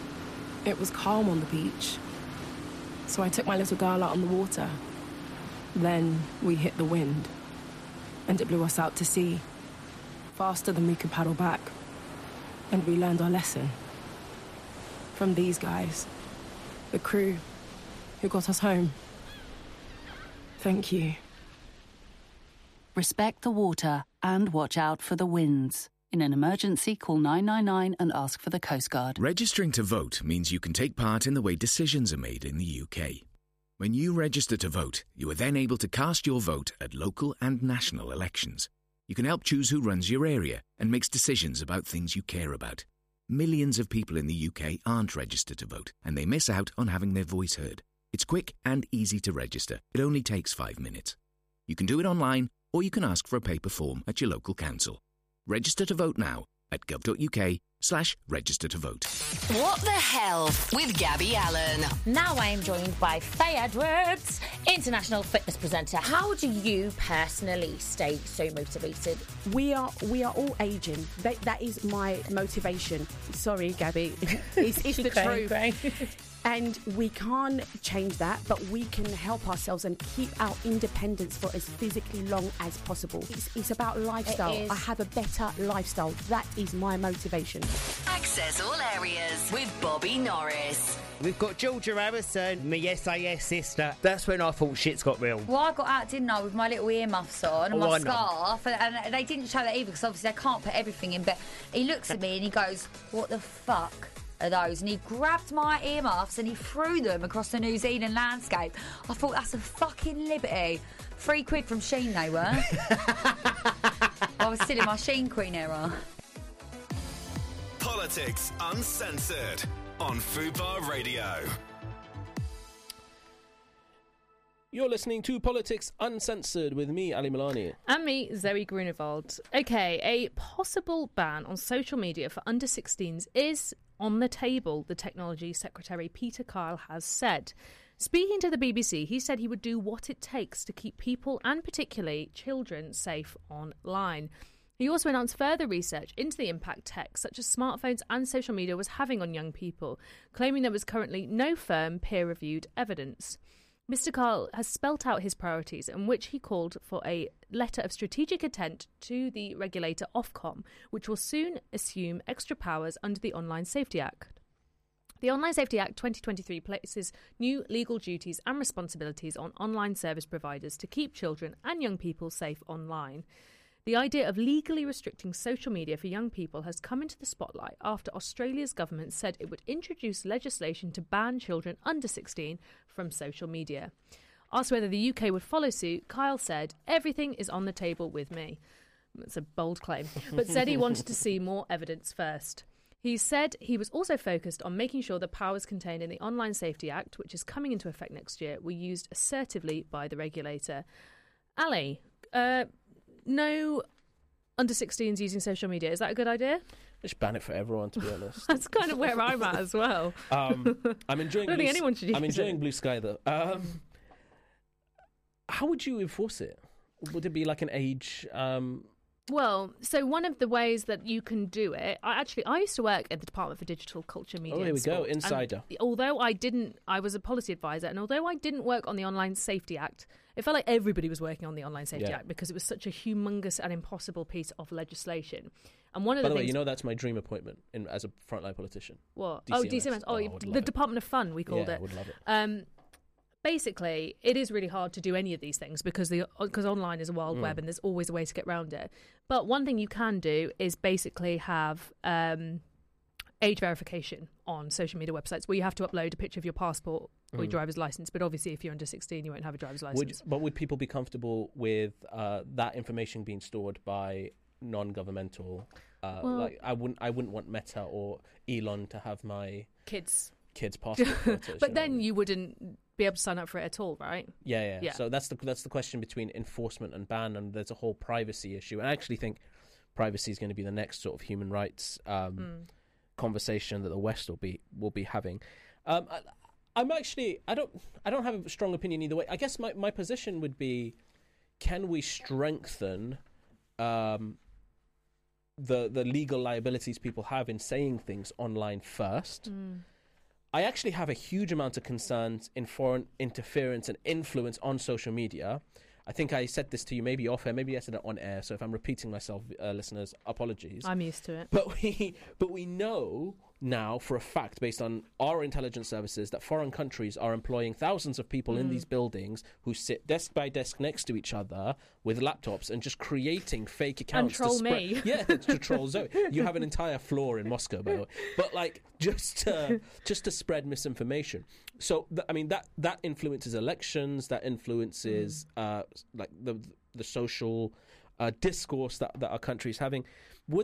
Speaker 12: It was calm on the beach, so I took my little girl out on the water.
Speaker 16: Then we hit the wind, and it blew us out to sea, faster than we could paddle back. And we learned our lesson. From these guys, the crew who got us home. Thank you.
Speaker 17: Respect the water and watch out for the winds. In an emergency, call nine nine nine and ask for the Coast Guard.
Speaker 18: Registering to vote means you can take part in the way decisions are made in the U K. When you register to vote, you are then able to cast your vote at local and national elections. You can help choose who runs your area and makes decisions about things you care about. Millions of people in the U K aren't registered to vote, and they miss out on having their voice heard. It's quick and easy to register. It only takes five minutes. You can do it online, or you can ask for a paper form at your local council. Register to vote now at gov.uk slash register to vote.
Speaker 8: What the hell with Gabby Allen.
Speaker 11: Now I am joined by Faye Edwards, international fitness presenter. How do you personally stay so motivated?
Speaker 12: We are we are all aging. That, that is my motivation. Sorry, Gabby. It's, it's the
Speaker 11: Great,
Speaker 12: truth.
Speaker 11: great.
Speaker 12: And we can't change that, but we can help ourselves and keep our independence for as physically long as possible. It's, it's about lifestyle.
Speaker 11: It is.
Speaker 12: I have a better lifestyle. That is my motivation.
Speaker 8: Access all areas with Bobby Norris.
Speaker 13: We've got Georgia Harrison, my S A S sister. That's when I thought shit's got real.
Speaker 14: Well, I got out, didn't I, with my little earmuffs on and
Speaker 13: Oh,
Speaker 14: my
Speaker 13: I know.
Speaker 14: scarf, and, and they didn't show that either because obviously I can't put everything in. But he looks at me and he goes, "What the fuck are those?" And he grabbed my earmuffs and he threw them across the New Zealand landscape. I thought, that's a fucking liberty. Three quid from Sheen they were. I was still in my Sheen Queen era.
Speaker 1: Politics Uncensored on Fubar Radio.
Speaker 2: You're listening to Politics Uncensored with me, Ali Milani.
Speaker 3: And me, Zoe Grunewald. Okay, a possible ban on social media for under sixteens is on the table, the Technology Secretary Peter Kyle has said. Speaking to the B B C, he said he would do what it takes to keep people, and particularly children, safe online. He also announced further research into the impact tech, such as smartphones and social media, was having on young people, claiming there was currently no firm peer-reviewed evidence. Mister Kyle has spelt out his priorities, in which he called for a letter of strategic intent to the regulator Ofcom, which will soon assume extra powers under the Online Safety Act. The Online Safety Act twenty twenty-three places new legal duties and responsibilities on online service providers to keep children and young people safe online. The idea of legally restricting social media for young people has come into the spotlight after Australia's government said it would introduce legislation to ban children under sixteen from social media. Asked whether the U K would follow suit, Kyle said, "Everything is on the table with me." That's a bold claim, but said he wanted to see more evidence first. He said he was also focused on making sure the powers contained in the Online Safety Act, which is coming into effect next year, were used assertively by the regulator. Ali, uh... no under sixteens using social media. Is that a good idea?
Speaker 2: Just ban it for everyone, to be honest.
Speaker 3: That's kind of where I'm at as well.
Speaker 2: Um, I'm enjoying.
Speaker 3: I don't
Speaker 2: Blue,
Speaker 3: think anyone should use
Speaker 2: I'm enjoying
Speaker 3: it.
Speaker 2: Blue Sky though. Um, how would you enforce it? Would it be like an age? Um,
Speaker 3: Well, so one of the ways that you can do it, I actually, I used to work at the Department for Digital Culture, Media
Speaker 2: Oh, here
Speaker 3: and
Speaker 2: we go,
Speaker 3: Sport, and
Speaker 2: insider.
Speaker 3: although I didn't, I was a policy advisor, and although I didn't work on the Online Safety Act, it felt like everybody was working on the Online Safety
Speaker 2: Yeah.
Speaker 3: Act because it was such a humongous and impossible piece of legislation. And one of
Speaker 2: by
Speaker 3: the
Speaker 2: the way,
Speaker 3: things,
Speaker 2: you know that's my dream appointment in, as a frontline politician.
Speaker 3: what?
Speaker 2: D C M S.
Speaker 3: Oh, D C M S. Oh,
Speaker 2: Oh, I would love
Speaker 3: the
Speaker 2: it.
Speaker 3: Department of Fun, we called
Speaker 2: Yeah,
Speaker 3: it.
Speaker 2: I would love it.
Speaker 3: Um, basically, it is really hard to do any of these things because the because online is a wild
Speaker 2: Mm.
Speaker 3: web and there's always a way to get around it. But one thing you can do is basically have um, age verification on social media websites where you have to upload a picture of your passport or your
Speaker 2: Mm.
Speaker 3: driver's license. But obviously, if you're under sixteen, you won't have a driver's
Speaker 2: Would,
Speaker 3: license.
Speaker 2: but would people be comfortable with uh, that information being stored by non-governmental? Uh,
Speaker 3: Well-
Speaker 2: like I wouldn't, I wouldn't want Meta or Elon to have my
Speaker 3: Kids.
Speaker 2: kids' passport photos.
Speaker 3: But
Speaker 2: you know?
Speaker 3: then you wouldn't be able to sign up for it at all, right?
Speaker 2: Yeah, yeah,
Speaker 3: Yeah.
Speaker 2: So that's the that's the question between enforcement and ban, and there's a whole privacy issue. And I actually think privacy is going to be the next sort of human rights um,
Speaker 3: Mm.
Speaker 2: conversation that the West will be will be having. Um, I, I'm actually I don't I don't have a strong opinion either way. I guess my, my position would be, can we strengthen um, the the legal liabilities people have in saying things online first?
Speaker 3: Mm.
Speaker 2: I actually have a huge amount of concerns in foreign interference and influence on social media. I think I said this to you maybe off air, maybe I said it on air. So if I'm repeating myself, uh, listeners, apologies.
Speaker 3: I'm used to it.
Speaker 2: But we, but we know now for a fact, based on our intelligence services, that foreign countries are employing thousands of people mm. in these buildings who sit desk by desk next to each other with laptops and just creating fake accounts.
Speaker 3: And troll
Speaker 2: to spread,
Speaker 3: me.
Speaker 2: Yeah, to troll Zoe. You have an entire floor in Moscow, by the way. But like, just to, just to spread misinformation. So, th- I mean, that, that influences elections, that influences mm. uh, like the the social uh, discourse that, that our country is having. Would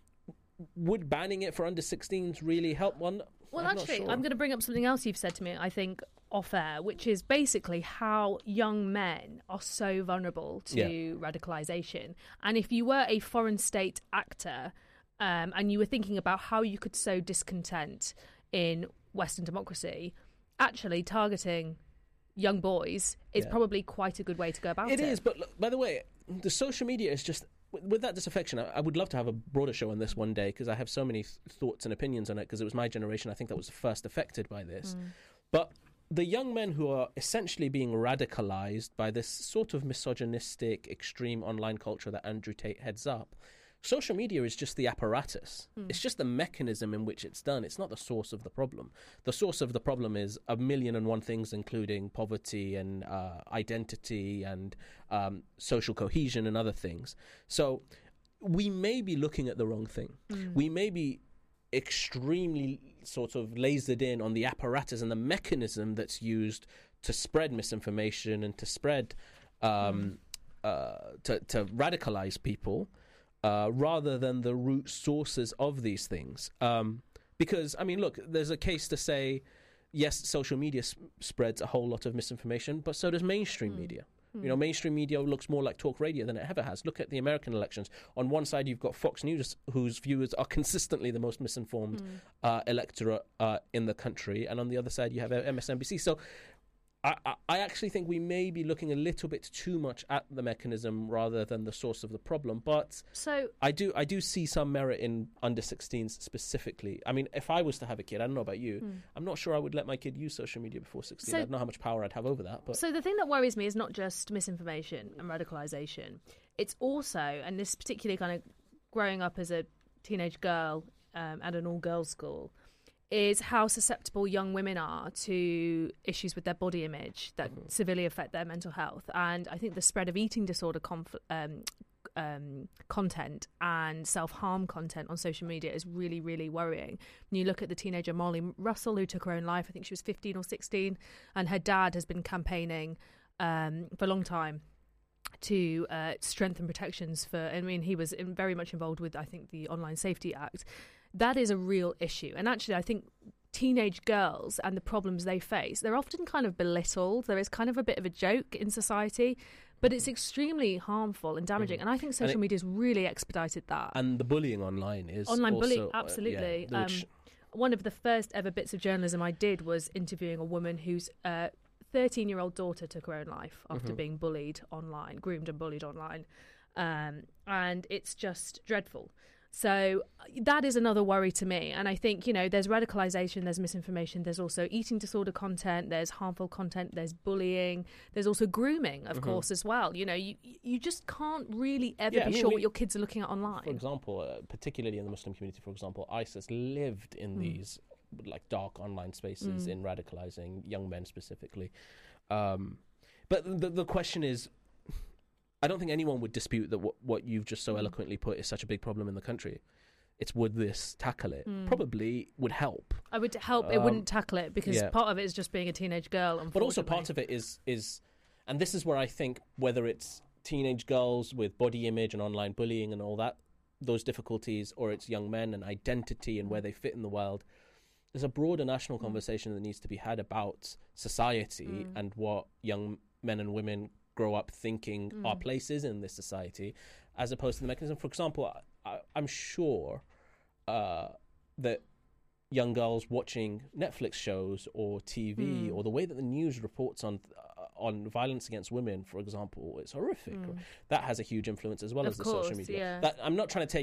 Speaker 2: would banning it for under sixteens really help one?
Speaker 3: Well,
Speaker 2: I'm
Speaker 3: actually,
Speaker 2: sure.
Speaker 3: I'm going to bring up something else you've said to me, I think, off air, which is basically how young men are so vulnerable to yeah. radicalisation. And if you were a foreign state actor um, and you were thinking about how you could sow discontent in Western democracy, actually targeting young boys is
Speaker 2: Yeah.
Speaker 3: probably quite a good way to go about it.
Speaker 2: It is, but look, by the way, the social media is just... With that disaffection, I, I would love to have a broader show on this one day because I have so many th- thoughts and opinions on it because it was my generation, I think, that was first affected by this. Mm. But the young men who are essentially being radicalised by this sort of misogynistic, extreme online culture that Andrew Tate heads up, social media is just the apparatus. Mm. It's just the mechanism in which it's done. It's not the source of the problem. The source of the problem is a million and one things, including poverty and uh, identity and um, social cohesion and other things. So we may be looking at the wrong thing. Mm. We may be extremely sort of lasered in on the apparatus and the mechanism that's used to spread misinformation and to spread, um, mm. uh, to, to radicalize people. Uh, rather than the root sources of these things. Um, because, I mean, look, there's a case to say, yes, social media s- spreads a whole lot of misinformation, but so does mainstream mm. media. Mm. You know, mainstream media looks more like talk radio than it ever has. Look at the American elections. On one side, you've got Fox News, whose viewers are consistently the most misinformed mm. uh, electorate uh, in the country. And on the other side, you have M S N B C. So I, I actually think we may be looking a little bit too much at the mechanism rather than the source of the problem. But
Speaker 3: so
Speaker 2: I do I do see some merit in under sixteens specifically. I mean, if I was to have a kid, I don't know about you, mm. I'm not sure I would let my kid use social media before sixteen.
Speaker 3: So,
Speaker 2: I don't know how much power I'd have over that. But
Speaker 3: So the thing that worries me is not just misinformation and radicalisation. It's also, and this particularly kind of growing up as a teenage girl um, at an all-girls school, is how susceptible young women are to issues with their body image that mm-hmm. severely affect their mental health. And I think the spread of eating disorder conf- um, um, content and self-harm content on social media is really, really worrying. When you look at the teenager Molly Russell, who took her own life, I think she was fifteen or sixteen, and her dad has been campaigning um, for a long time to uh, strengthen protections for, I mean, he was in, very much involved with, I think, the Online Safety Act. That is a real issue. And actually, I think teenage girls and the problems they face, they're often kind of belittled. There is kind of a bit of a joke in society, but it's extremely harmful and damaging. Mm-hmm. And I think social media has really expedited that.
Speaker 2: And the bullying online is
Speaker 3: Online
Speaker 2: also,
Speaker 3: bullying, absolutely.
Speaker 2: Uh, yeah, which...
Speaker 3: um, one of the first ever bits of journalism I did was interviewing a woman whose uh, thirteen-year-old daughter took her own life after
Speaker 2: mm-hmm.
Speaker 3: being bullied online, groomed and bullied online. Um, and it's just dreadful. So that is another worry to me. And I think, you know, there's radicalisation, there's misinformation, there's also eating disorder content, there's harmful content, there's bullying, there's also grooming, of mm-hmm. course, as well. You know, you you just can't really ever
Speaker 2: yeah,
Speaker 3: be
Speaker 2: I mean,
Speaker 3: sure
Speaker 2: we,
Speaker 3: what your kids are looking at online.
Speaker 2: For example, uh, particularly in the Muslim community, for example, ISIS lived in mm. these like dark online spaces mm. in radicalising young men specifically. Um, but the, the question is, I don't think anyone would dispute that what, what you've just so eloquently put is such a big problem in the country. It's would this tackle it?
Speaker 3: Mm.
Speaker 2: Probably would help.
Speaker 3: I would help.
Speaker 2: Um,
Speaker 3: it wouldn't tackle it because
Speaker 2: yeah.
Speaker 3: part of it is just being a teenage girl.
Speaker 2: But also part of it is, is, and this is where I think whether it's teenage girls with body image and online bullying and all that, those difficulties, or it's young men and identity and where they fit in the world, there's a broader national mm. conversation that needs to be had about society mm. and what young men and women grow up thinking mm. our place is in this society, as opposed to the mechanism. For example, I, I'm sure uh, that young girls watching Netflix shows or T V mm. or the way that the news reports on uh, on violence against women, for example, it's horrific. Mm. That has a huge influence as well
Speaker 3: of
Speaker 2: as the
Speaker 3: course,
Speaker 2: social media.
Speaker 3: Yeah.
Speaker 2: That, I'm not trying to take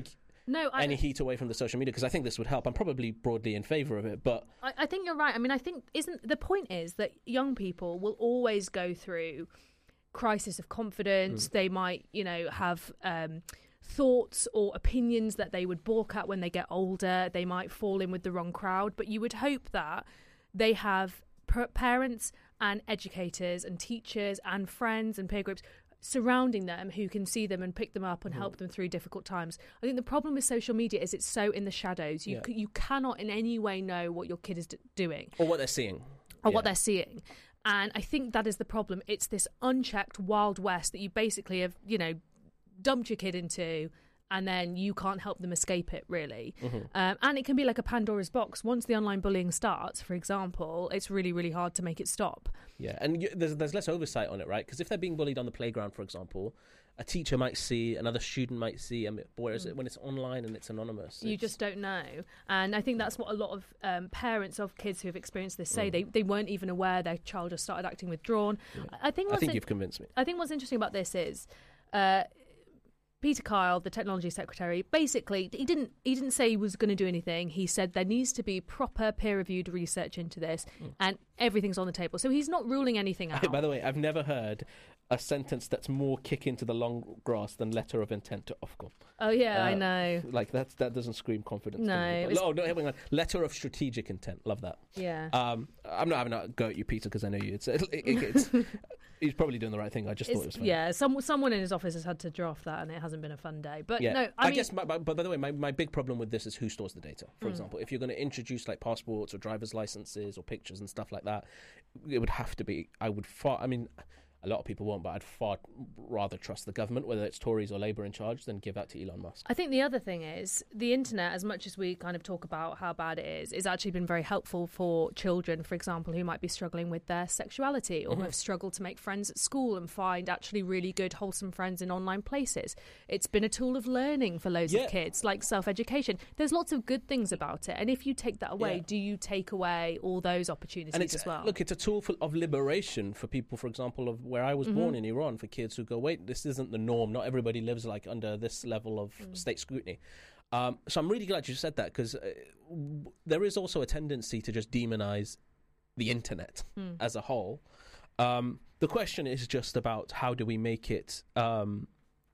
Speaker 3: no, I,
Speaker 2: any heat away from the social media, because I think this would help. I'm probably broadly in favour of it, but
Speaker 3: I, I think you're right. I mean, I think isn't the point is that young people will always go through crisis of confidence. Mm. They might, you know, have um, thoughts or opinions that they would balk at when they get older. They might fall in with the wrong crowd, but you would hope that they have p- parents and educators and teachers and friends and peer groups surrounding them who can see them and pick them up and mm. help them through difficult times. I think the problem with social media is it's so in the shadows. You
Speaker 2: yeah.
Speaker 3: c- you cannot in any way know what your kid is d- doing.
Speaker 2: Or what they're seeing.
Speaker 3: Or
Speaker 2: yeah.
Speaker 3: what they're seeing. And I think that is the problem. It's this unchecked Wild West that you basically have, you know, dumped your kid into, and then you can't help them escape it, really. Mm-hmm. Um, and it can be like a Pandora's box. Once the online bullying starts, for example, it's really, really hard to make it stop.
Speaker 2: Yeah, and you, there's there's less oversight on it, right? Because if they're being bullied on the playground, for example, a teacher might see, another student might see, and whereas mm. when it's online and it's anonymous,
Speaker 3: you
Speaker 2: it's...
Speaker 3: just don't know. And I think that's what a lot of um, parents of kids who have experienced this say. Mm. They they weren't even aware their child just started acting withdrawn.
Speaker 2: Yeah.
Speaker 3: I think.
Speaker 2: I think
Speaker 3: in-
Speaker 2: you've convinced me.
Speaker 3: I think what's interesting about this is. Uh, Peter Kyle, the technology secretary, basically he didn't he didn't say he was going to do anything. He said there needs to be proper peer-reviewed research into this, mm. and everything's on the table. So he's not ruling anything out.
Speaker 2: By the way, I've never heard a sentence that's more kick into the long grass than letter of intent to Ofcom.
Speaker 3: Oh yeah,
Speaker 2: uh,
Speaker 3: I know.
Speaker 2: Like that's that doesn't scream confidence.
Speaker 3: No,
Speaker 2: to me.
Speaker 3: was...
Speaker 2: oh no, hang on. Letter of strategic intent. Love that.
Speaker 3: Yeah.
Speaker 2: Um, I'm not having a go at you, Peter, because I know you. It's, it, it, it's he's probably doing the right thing. I just
Speaker 3: it's,
Speaker 2: thought it was funny.
Speaker 3: Yeah, some someone in his office has had to draft that, and it hasn't been a fun day. But
Speaker 2: yeah.
Speaker 3: no, I,
Speaker 2: I
Speaker 3: mean...
Speaker 2: guess. My, my, but by the way, my, my big problem with this is who stores the data. For
Speaker 3: Mm.
Speaker 2: example, if you're going to introduce like passports or driver's licenses or pictures and stuff like that, it would have to be. I would far. I mean. A lot of people won't, but I'd far rather trust the government, whether it's Tories or Labour in charge, than give that to Elon Musk.
Speaker 3: I think the other thing is the internet, as much as we kind of talk about how bad it is, is actually been very helpful for children, for example, who might be struggling with their sexuality or
Speaker 2: Mm-hmm.
Speaker 3: who have struggled to make friends at school and find actually really good, wholesome friends in online places. It's been a tool of learning for loads
Speaker 2: Yeah.
Speaker 3: of kids, like self-education. There's lots of good things about it. And if you take that away,
Speaker 2: Yeah.
Speaker 3: do you take away all those opportunities
Speaker 2: And it's,
Speaker 3: as well?
Speaker 2: look, it's a tool for, of liberation for people, for example, of where I was
Speaker 3: Mhm.
Speaker 2: born in Iran, for kids who go, wait, this isn't the norm. Not everybody lives like under this level of
Speaker 3: Mm.
Speaker 2: state scrutiny. Um, so I'm really glad you said that, because uh, w- there is also a tendency to just demonize the internet
Speaker 3: Mm.
Speaker 2: as a whole. Um, the question is just about how do we make it um,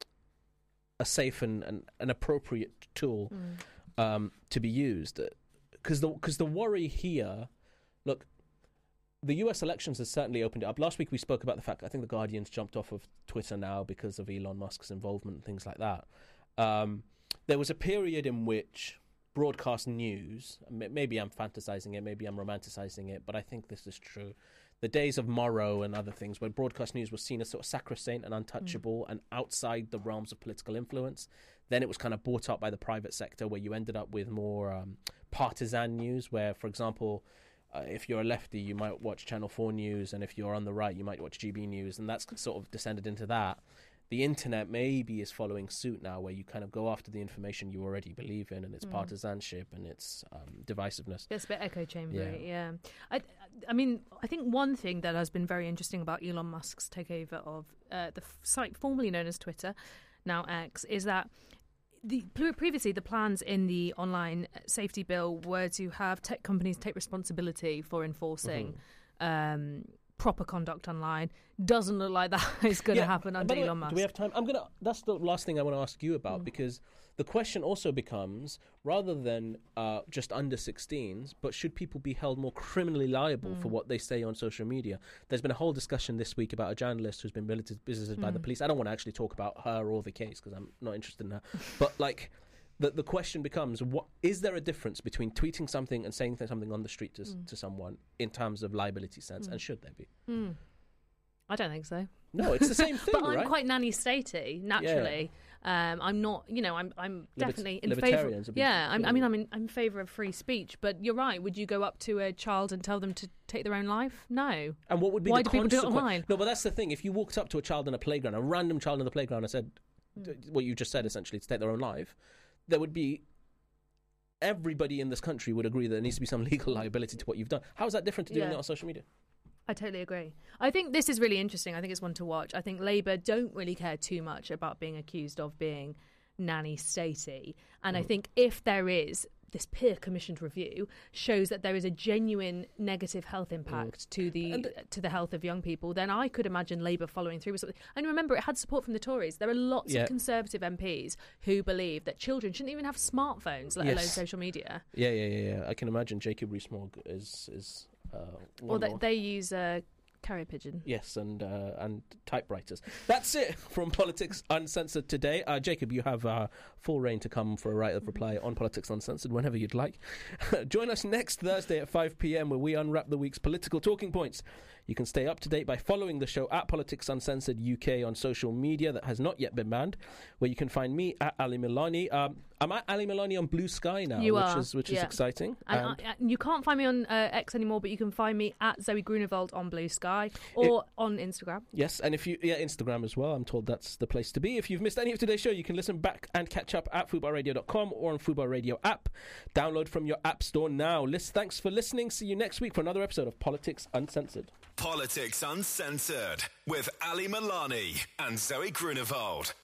Speaker 2: a safe and, and an appropriate tool
Speaker 3: Mm.
Speaker 2: um, to be used. Because the, cause the worry here, look, the U S elections has certainly opened it up. Last week we spoke about the fact, I think the Guardian's jumped off of Twitter now because of Elon Musk's involvement and things like that. Um, there was a period in which broadcast news, maybe I'm fantasizing it, maybe I'm romanticizing it, but I think this is true. The days of Morrow and other things where broadcast news was seen as sort of sacrosanct and untouchable mm. and outside the realms of political influence. Then it was kind of bought up by the private sector, where you ended up with more um, partisan news, where, for example, Uh, if you're a lefty, you might watch Channel four News, and if you're on the right, you might watch G B News, and that's sort of descended into that. The internet maybe is following suit now, where you kind of go after the information you already believe in, and it's
Speaker 3: Mm.
Speaker 2: partisanship and it's um, divisiveness.
Speaker 3: It's a bit echo chambery,
Speaker 2: Yeah.
Speaker 3: yeah. I, I mean, I think one thing that has been very interesting about Elon Musk's takeover of uh, the f- site formerly known as Twitter, now X, is that the previously the plans in the online safety bill were to have tech companies take responsibility for enforcing mm-hmm. um, proper conduct online. Doesn't look like that is going to
Speaker 2: yeah,
Speaker 3: happen under
Speaker 2: way,
Speaker 3: Elon Musk.
Speaker 2: Do we have time? I'm gonna. That's the last thing I want to ask you about,
Speaker 3: Mm.
Speaker 2: because the question also becomes, rather than uh, just under sixteens, but should people be held more criminally liable
Speaker 3: Mm.
Speaker 2: for what they say on social media? There's been a whole discussion this week about a journalist who's been visited mm. by the police. I don't want to actually talk about her or the case because I'm not interested in her. But like, the the question becomes: what is there a difference between tweeting something and saying something on the street to mm. to someone in terms of liability sense, mm. and should there be?
Speaker 3: Mm. I don't think so.
Speaker 2: No, it's the same thing,
Speaker 3: but I'm
Speaker 2: right?
Speaker 3: quite nanny statey naturally. Yeah. Um, I'm not, you know, I'm I'm
Speaker 2: Libert-
Speaker 3: definitely in favour.
Speaker 2: Libertarians.
Speaker 3: Yeah, I'm, I mean, I'm in, I'm in favour of free speech. But you're right. Would you go up to a child and tell them to take their own life? No.
Speaker 2: And what would be
Speaker 3: Why
Speaker 2: the
Speaker 3: do people do it
Speaker 2: consequence?
Speaker 3: online?
Speaker 2: No, but that's the thing. If you walked up to a child in a playground, a random child in the playground, and said mm. what you just said, essentially, to take their own life, there would be. Everybody in this country would agree that there needs to be some legal liability to what you've done. How is that different to doing
Speaker 3: Yeah.
Speaker 2: it on social media?
Speaker 3: I totally agree. I think this is really interesting. I think it's one to watch. I think Labour don't really care too much about being accused of being nanny statey. And mm. I think if there is, this peer commissioned review shows that there is a genuine negative health impact mm. to the and, to the health of young people, then I could imagine Labour following through with something. And remember, it had support from the Tories. There are lots yeah. of Conservative M Ps who believe that children shouldn't even have smartphones, let yes. alone social media.
Speaker 2: Yeah, yeah, yeah, yeah. I can imagine Jacob Rees-Mogg is is. Uh,
Speaker 3: or they, they use uh, carrier pigeon.
Speaker 2: Yes, and uh, and typewriters. That's it from Politics Uncensored today. Uh, Jacob, you have uh, full reign to come for a right of reply on Politics Uncensored whenever you'd like. Join us next Thursday at five p.m. where we unwrap the week's political talking points. You can stay up to date by following the show at Politics Uncensored U K on social media that has not yet been banned, where you can find me at Ali Milani. Um, I'm at Ali Milani on Blue Sky now,
Speaker 3: you
Speaker 2: which
Speaker 3: are.
Speaker 2: is which
Speaker 3: yeah.
Speaker 2: is exciting.
Speaker 3: And
Speaker 2: and
Speaker 3: I, you can't find me on uh, X anymore, but you can find me at Zoe Grunewald on Blue Sky or it, on Instagram.
Speaker 2: Yes, and if you yeah Instagram as well. I'm told that's the place to be. If you've missed any of today's show, you can listen back and catch up at football radio dot com or on Football Radio app. Download from your app store now. Liz, thanks for listening. See you next week for another episode of Politics Uncensored.
Speaker 1: Politics Uncensored with Ali Milani and Zoe Grunewald.